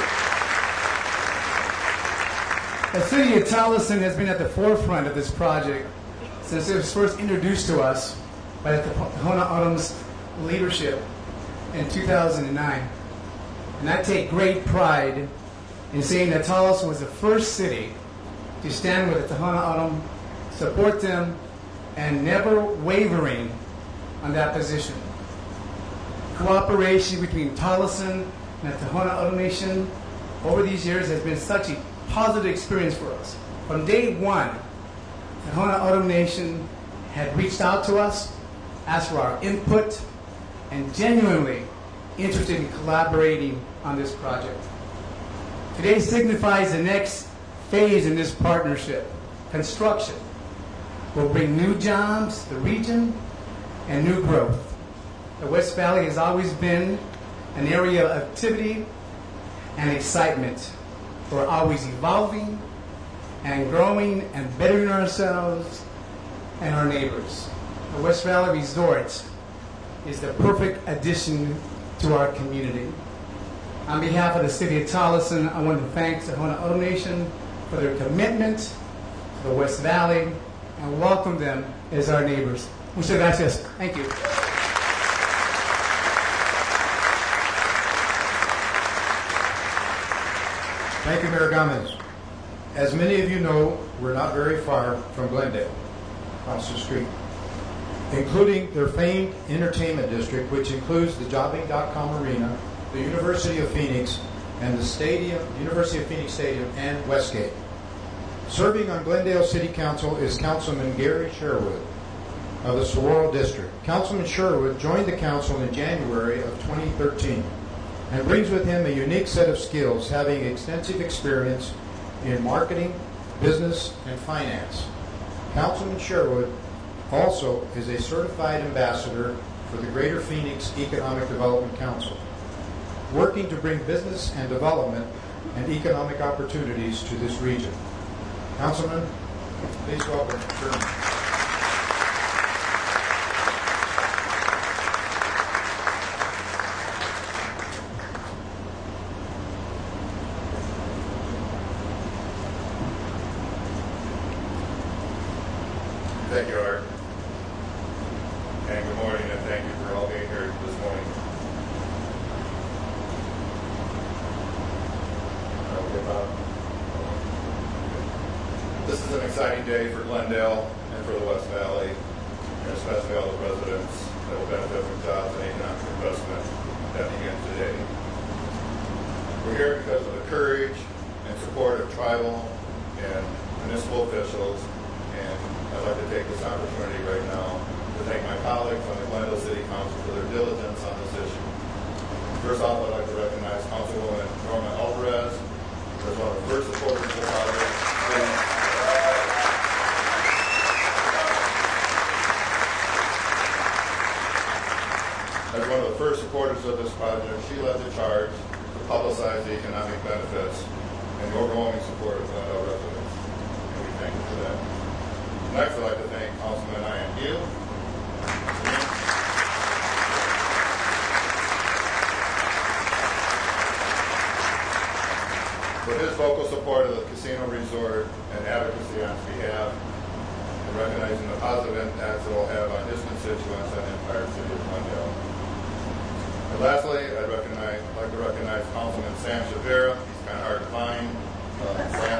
The city of Toloson has been at the forefront of this project since it was first introduced to us by the Tohono O'odham's leadership in 2009. And I take great pride in saying that Toloson was the first city to stand with the Tohono O'odham, support them, and never wavering on that position. Cooperation between Toloson and the Tohono O'odham Nation over these years has been such a positive experience for us. From day one, the Tohono O'odham Nation had reached out to us, asked for our input, and genuinely interested in collaborating on this project. Today signifies the next phase in this partnership. Construction will bring new jobs to the region and new growth. The West Valley has always been an area of activity and excitement. We're always evolving and growing and bettering ourselves and our neighbors. The West Valley Resort is the perfect addition to our community. On behalf of the City of Toloson, I want to thank the Tohono O'odham Nation for their commitment to the West Valley and welcome them as our neighbors. Muchas gracias. Thank you. Thank you, Mayor Gomez. As many of you know, we're not very far from Glendale, across the street, including their famed entertainment district, which includes the Jobbing.com Arena, the University of Phoenix, and the stadium, University of Phoenix Stadium, and Westgate. Serving on Glendale City Council is Councilman Gary Sherwood of the Saguaro District. Councilman Sherwood joined the council in January of 2013 and brings with him a unique set of skills, having extensive experience in marketing, business, and finance. Councilman Sherwood also is a certified ambassador for the Greater Phoenix Economic Development Council, working to bring business and development and economic opportunities to this region. Councilman, please welcome Sherman. Thank you, Art. And good morning, and thank you for all being here this morning. This is an exciting day for Glendale and for the West Valley, and especially all the residents that will benefit from jobs and economic investment that begins today. We're here because of the courage and support of tribal and municipal officials, and I'd like to take this opportunity right now to thank my colleagues on the Glendale City Council for their diligence on this issue. First off, I'd like to recognize Councilwoman Norma Alvarez as one of the first supporters of the project. As one of the first supporters of this project, she led the charge to publicize the economic benefits and the overwhelming support of Glendale residents, and we thank you for that. Next, I'd like to thank Councilman Ian Gill for his vocal support of the casino resort and advocacy on his behalf, and recognizing the positive impacts it will have on his constituents and the entire city of Glendale. And lastly, I'd like to recognize Councilman Sam Shavera. He's kind of hard to find. Sam.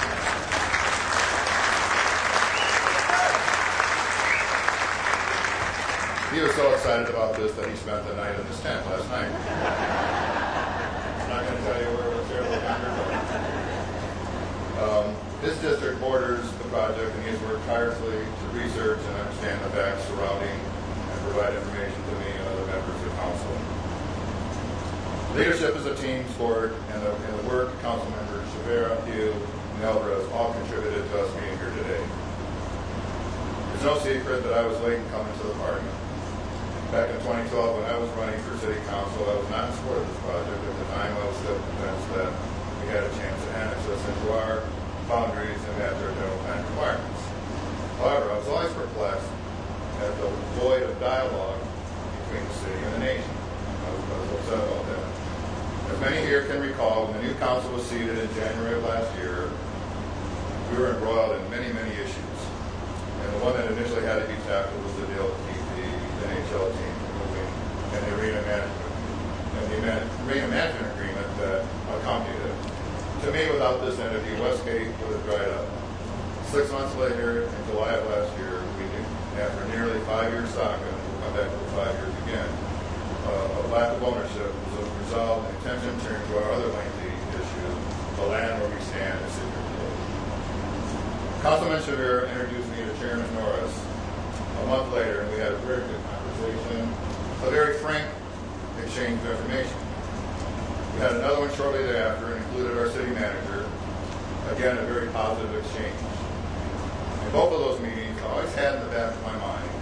He was so excited about this that he spent the night in his tent last night. I'm not going to tell you where it was here, His district borders the project, and he has worked tirelessly to research and understand the facts surrounding and provide information to me and other members of council. Leadership is a team sport, and the work council members Chavera, Hugh, and Alvarez all contributed to us being here today. It's no secret that I was late in coming to the party. Back in 2012, when I was running for city council, I was not in support of this project. At the time, I was still convinced that we had a chance to annex us into our boundaries and match our general plan requirements. However, I was always perplexed at the void of dialogue between the city and the nation. I was upset about that. As many here can recall, when the new council was seated in January of last year, we were embroiled in many, many issues. And the one that initially had to be tackled was the deal to keep the NHL team moving and the arena management agreement that accompanied it. To me, without this entity, Westgate would have dried up. 6 months later, in July of last year, after nearly 5 years saga, and we'll come back to the 5 years again, a lack of ownership was resolved, and attention turned to our other lengthy issue, the land where we stand as city today. Councilman Chavera introduced me to Chairman Norris a month later, and we had a very good conversation, a very frank exchange of information. We had another one shortly thereafter and included our city manager. Again, a very positive exchange. In both of those meetings, I always had in the back of my mind,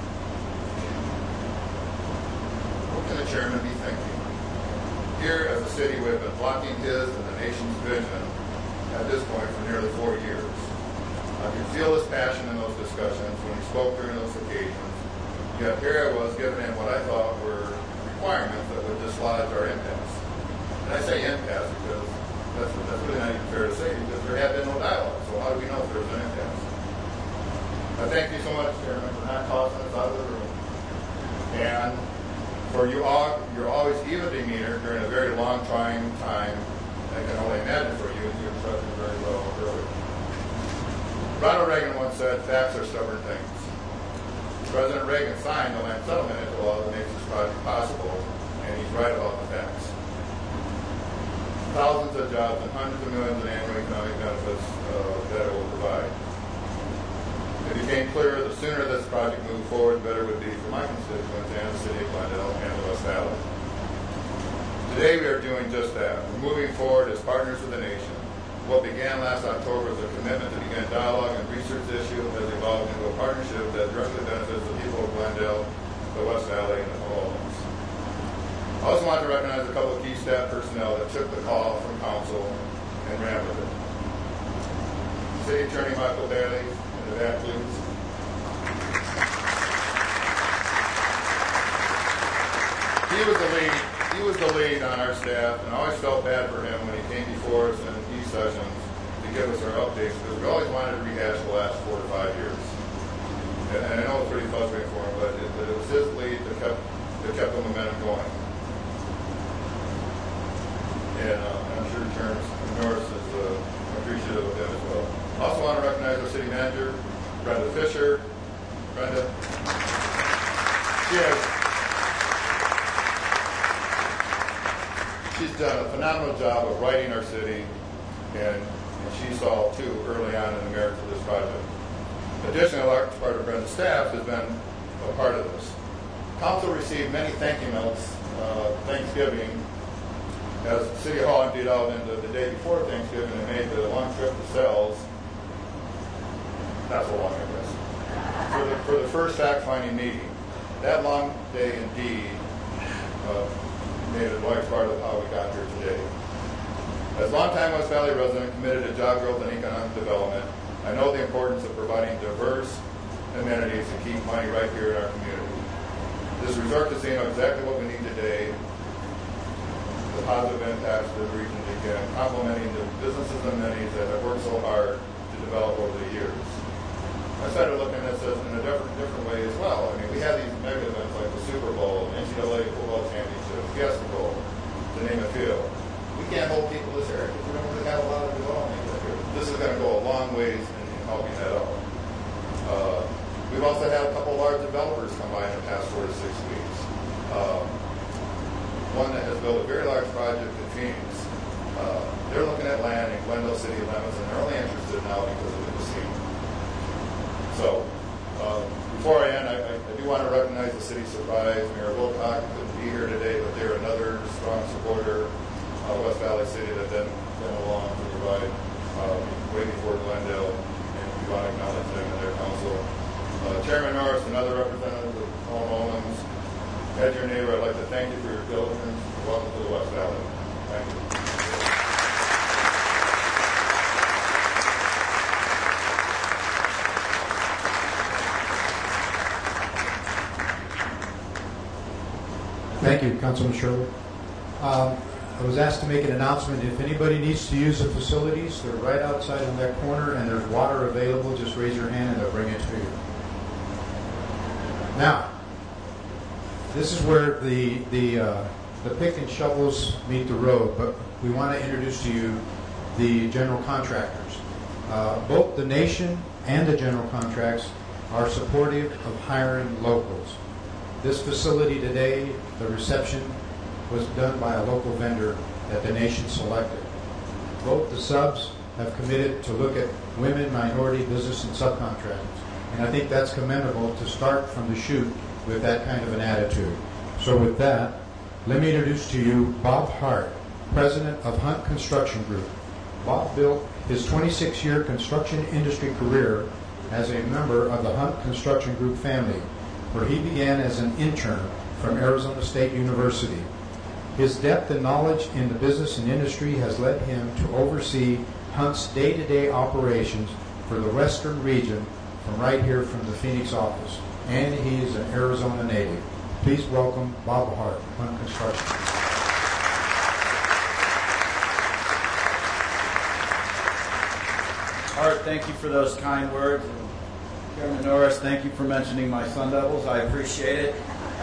what can the chairman be thinking? Here as a city, we have been blocking his and the nation's vision at this point for nearly 4 years. I could feel his passion in those discussions when he spoke during those occasions. Yet here I was giving him what I thought were requirements that would dislodge our impasse. And I say impasse because that's really not even fair to say, because there had been no dialogue. So how do we know if there was an impasse? I thank you so much, Chairman, for not tossing us out of the room. And for you all, you're always even demeanor during a very long, trying time. I can only imagine for you, you expressed it very well earlier. Ronald Reagan once said, facts are stubborn things. President Reagan signed the land settlement into law that makes this project possible, and he's right about the facts. Thousands of jobs and hundreds of millions in annual economic benefits that it will provide. It became clear the sooner this project moved forward, the better it would be for my constituents and the city of Glendale and the West Valley. Today we are doing just that. We're moving forward as partners of the nation. What began last October as a commitment to begin dialogue and research the issue has evolved into a partnership that directly benefits the people of Glendale, the West Valley, and the New Orleans. I also want to recognize a couple of key staff personnel that took the call from council and ran with it. City Attorney Michael Bailey, in the back, please. He was the lead on our staff, and I always felt bad for him when he came before us in these sessions to give us our updates, because we always wanted to rehash the last 4 to 5 years. And I know it's pretty frustrating for him, but it was his lead that kept the momentum going. And I'm sure Chairman Norris is appreciative of him as well. I also want to recognize our city manager, Brenda Fisher. Brenda, she's done a phenomenal job of writing our city, and she saw too early on in the merits of this project. Additionally, a large part of Brenda's staff has been a part of this. Council received many thank you notes Thanksgiving, as City Hall emptied out into the day before Thanksgiving and made the long trip to Sells. Not so long, I guess. For the first fact-finding meeting. That long day indeed made a large part of how we got here today. As longtime West Valley resident committed to job growth and economic development, I know the importance of providing diverse amenities to keep money right here in our community. This resort casino is exactly what we need today, the positive impacts to the region again, complementing the businesses and amenities that have worked so hard to develop over the years. I started looking at this in a different way as well. I mean, we have these mega events like the Super Bowl, NCAA football championship, Fiesta Bowl, to name a few. We can't hold people this area because we don't really have a lot of development here. This is going to go a long ways in helping that out. We've also had a couple large developers come by in the past 4 to 6 weeks. One that has built a very large project in Phoenix, They're looking at land in Glendale city limits, and they're only interested now because of the casino. So, before I end, I do want to recognize the city surprise. Mayor Wilcox couldn't be here today, but they're another strong supporter of West Valley City that then went along to provide way before Glendale, and we want to acknowledge them and their council. Chairman Norris and other representatives of homeowners, as your neighbor, I'd like to thank you for your diligence. Welcome to the West Valley. Thank you. Thank you, Councilman Sherwood. I was asked to make an announcement. If anybody needs to use the facilities, they're right outside in that corner, and there's water available. Just raise your hand, and they'll bring it to you. Now, this is where the pick and shovels meet the road, but we want to introduce to you the general contractors. Both the nation and the general contracts are supportive of hiring locals. This facility today, the reception was done by a local vendor that the nation selected. Both the subs have committed to look at women, minority, business, and subcontractors. And I think that's commendable to start from the chute with that kind of an attitude. So with that, let me introduce to you Bob Hart, president of Hunt Construction Group. Bob built his 26-year construction industry career as a member of the Hunt Construction Group family, where he began as an intern from Arizona State University. His depth and knowledge in the business and industry has led him to oversee Hunt's day-to-day operations for the western region from right here from the Phoenix office. And he is an Arizona native. Please welcome Bob Hart, Hunt Construction. Art, thank you for those kind words. And Chairman Norris, thank you for mentioning my Sun Devils. I appreciate it.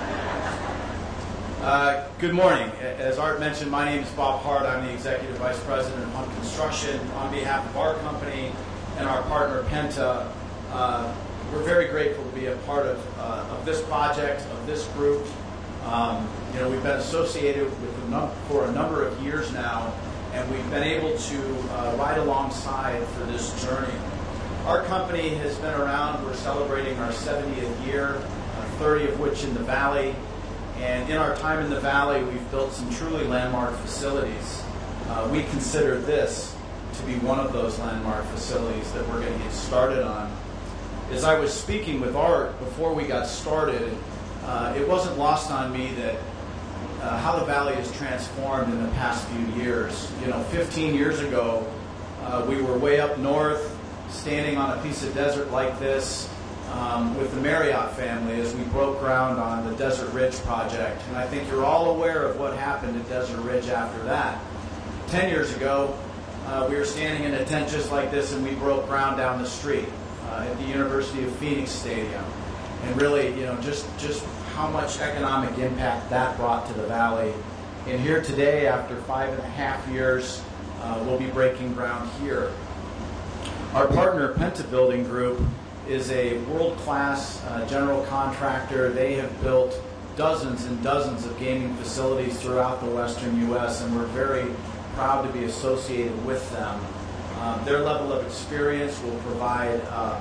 Good morning. As Art mentioned, my name is Bob Hart. I'm the Executive Vice President of Hunt Construction. On behalf of our company and our partner Penta, we're very grateful to be a part of this project, of this group. We've been associated with them for a number of years now, and we've been able to ride alongside for this journey. Our company has been around. We're celebrating our 70th year, 30 of which in the Valley. And in our time in the Valley, we've built some truly landmark facilities. We consider this to be one of those landmark facilities that we're going to get started on. As I was speaking with Art before we got started, it wasn't lost on me that how the Valley has transformed in the past few years. 15 years ago, we were way up north, standing on a piece of desert like this, with the Marriott family as we broke ground on the Desert Ridge project. And I think you're all aware of what happened at Desert Ridge after that. 10 years ago, we were standing in a tent just like this, and we broke ground down the street at the University of Phoenix Stadium. And really, just how much economic impact that brought to the Valley. And here today, after 5.5 years, we'll be breaking ground here. Our partner, Penta Building Group, is a world-class general contractor. They have built dozens and dozens of gaming facilities throughout the western U.S., and we're very proud to be associated with them. Their level of experience will provide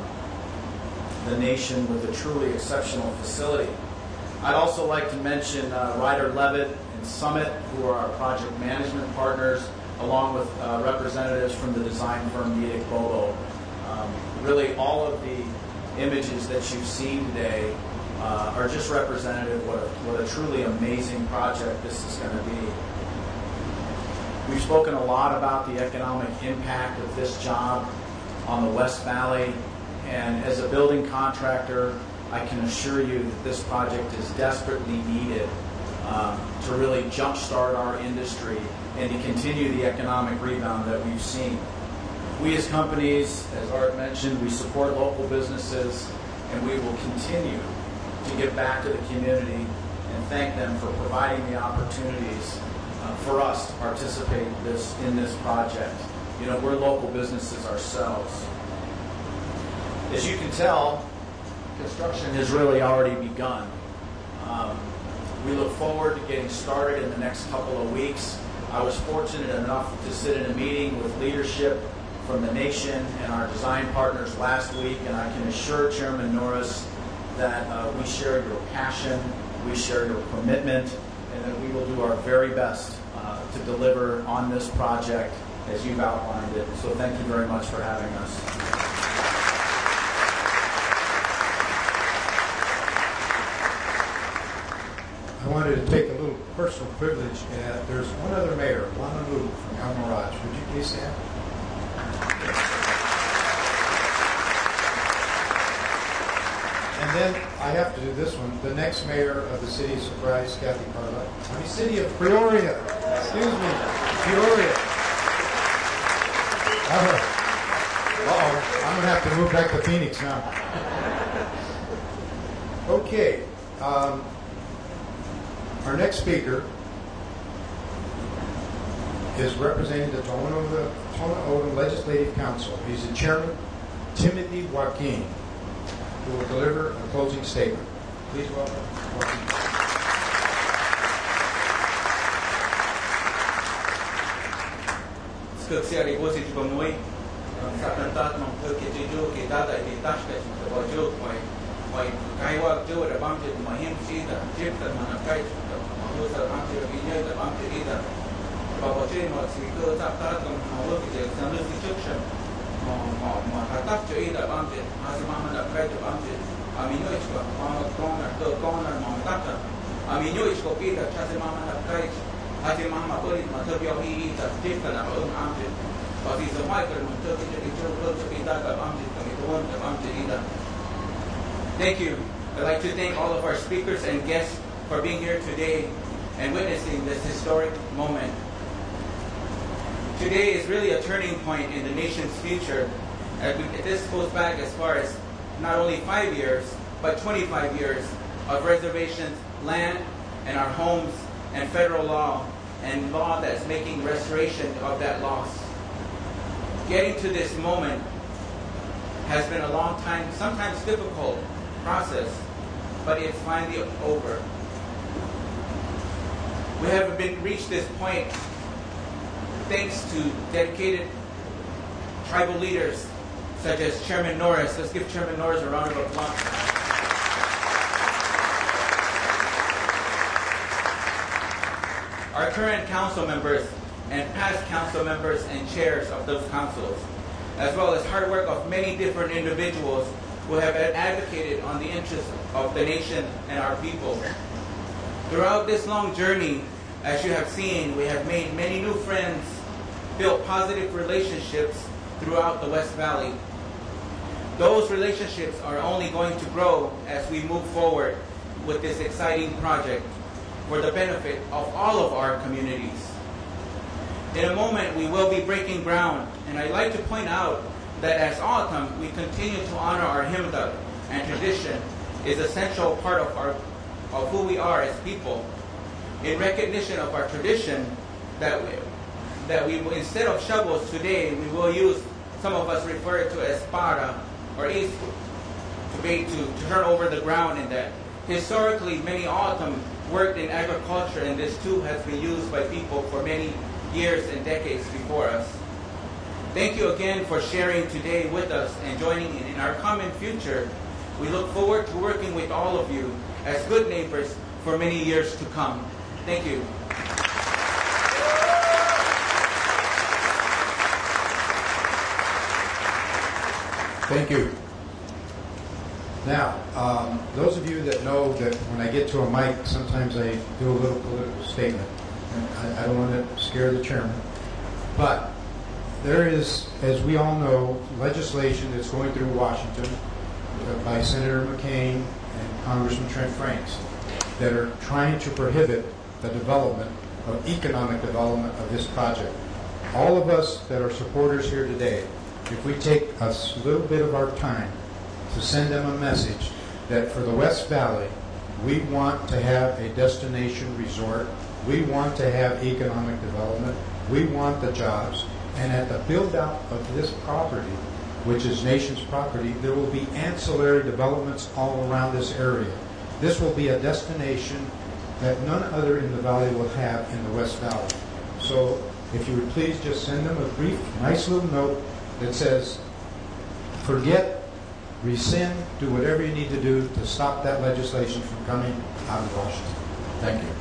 the nation with a truly exceptional facility. I'd also like to mention Ryder Levitt and Summit, who are our project management partners, along with representatives from the design firm Nedick Bobo. Really, all of the images that you've seen today are just representative of what a truly amazing project this is going to be. We've spoken a lot about the economic impact of this job on the West Valley, and as a building contractor, I can assure you that this project is desperately needed to really jumpstart our industry and to continue the economic rebound that we've seen. We as companies, as Art mentioned, we support local businesses, and we will continue to give back to the community and thank them for providing the opportunities for us to participate in this project. We're local businesses ourselves. As you can tell, construction has really already begun. We look forward to getting started in the next couple of weeks. I was fortunate enough to sit in a meeting with leadership from the nation and our design partners last week, and I can assure Chairman Norris that we share your passion, we share your commitment, and that we will do our very best to deliver on this project as you've outlined it. So thank you very much for having us. I wanted to take a little personal privilege. There's one other mayor, Lana Lu from El Mirage. Would you please stand? And then I have to do this one. The next mayor of the city of Surprise, Kathy Carla. I mean, city of Peoria. Excuse me, Peoria. Uh-oh. I'm going to have to move back to Phoenix now. Okay. Our next speaker is representing the Tohono O'odham Legislative Council. He's the chairman, Timothy Joaquin, who will deliver a closing statement. Please welcome Joaquin. Thank you. I'd like to thank all of our speakers and guests for being here today and witnessing this historic moment. Today is really a turning point in the nation's future. This goes back as far as not only 5 years, but 25 years of reservations, land, and our homes, and federal law, and law that's making restoration of that loss. Getting to this moment has been a long time, sometimes difficult process, but it's finally over. We have reached this point thanks to dedicated tribal leaders such as Chairman Norris. Let's give Chairman Norris a round of applause. Our current council members and past council members and chairs of those councils, as well as hard work of many different individuals who have advocated on the interests of the nation and our people. Throughout this long journey, as you have seen, we have made many new friends, built positive relationships throughout the West Valley. Those relationships are only going to grow as we move forward with this exciting project for the benefit of all of our communities. In a moment, we will be breaking ground, and I'd like to point out that as O'odham, we continue to honor our himdag, and tradition is an essential part of who we are as people. In recognition of our tradition, that we instead of shovels today, we will use, some of us refer it to as para or ispu, to turn over the ground in that. Historically, many O'odham worked in agriculture, and this too has been used by people for many years and decades before us. Thank you again for sharing today with us and joining in our common future. We look forward to working with all of you as good neighbors for many years to come. Thank you. Thank you. Now, those of you that know that when I get to a mic, sometimes I do a little political statement. And I don't want to scare the chairman. But there is, as we all know, legislation that's going through Washington by Senator McCain and Congressman Trent Franks that are trying to prohibit the development of economic development of this project. All of us that are supporters here today, if we take a little bit of our time to send them a message that for the West Valley, we want to have a destination resort, we want to have economic development, we want the jobs, and at the build-out of this property, which is nation's property, there will be ancillary developments all around this area. This will be a destination that none other in the valley will have in the West Valley. So if you would please just send them a brief, nice little note that says, forget, rescind, do whatever you need to do to stop that legislation from coming out of Washington. Thank you.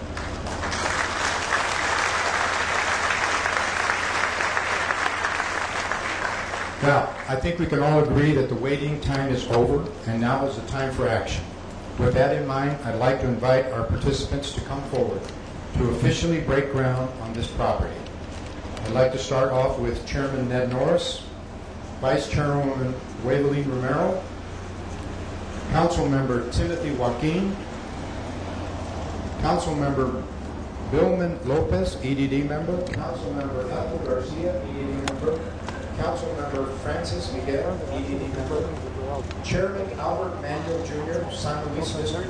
Now, I think we can all agree that the waiting time is over, and now is the time for action. With that in mind, I'd like to invite our participants to come forward to officially break ground on this property. I'd like to start off with Chairman Ned Norris, Vice Chairwoman Waveline Romero, Council Member Timothy Joaquin, Council Member Billman Lopez, EDD member, Council Member Ethel Garcia, EDD member, Council Member Francis Miguel, EDD member, Chairman Albert Manuel Jr., San Lucia District,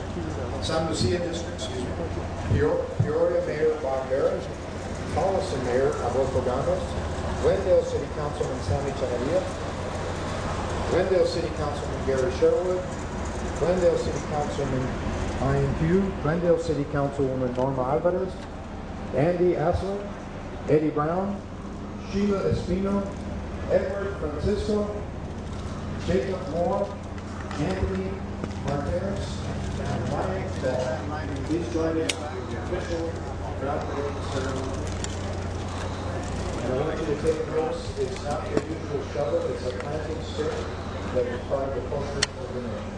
Peoria Mayor Bob Barrett, Tolleson Mayor Adolfo Gamos, Glendale City Councilman Sammy Chavarria, Glendale City Councilman Gary Sherwood, Glendale City Councilman Ian Pugh, Glendale City Councilwoman Norma Alvarez, Andy Asler, Eddie Brown, Sheila Espino, Edward Francisco, Jacob Moore, Anthony Martinez, and Ryan Ball. Please join in the official groundbreaking ceremony. And I want you to take notice, it's not your usual shovel, it's a planting stick that is part of the culture of the nation.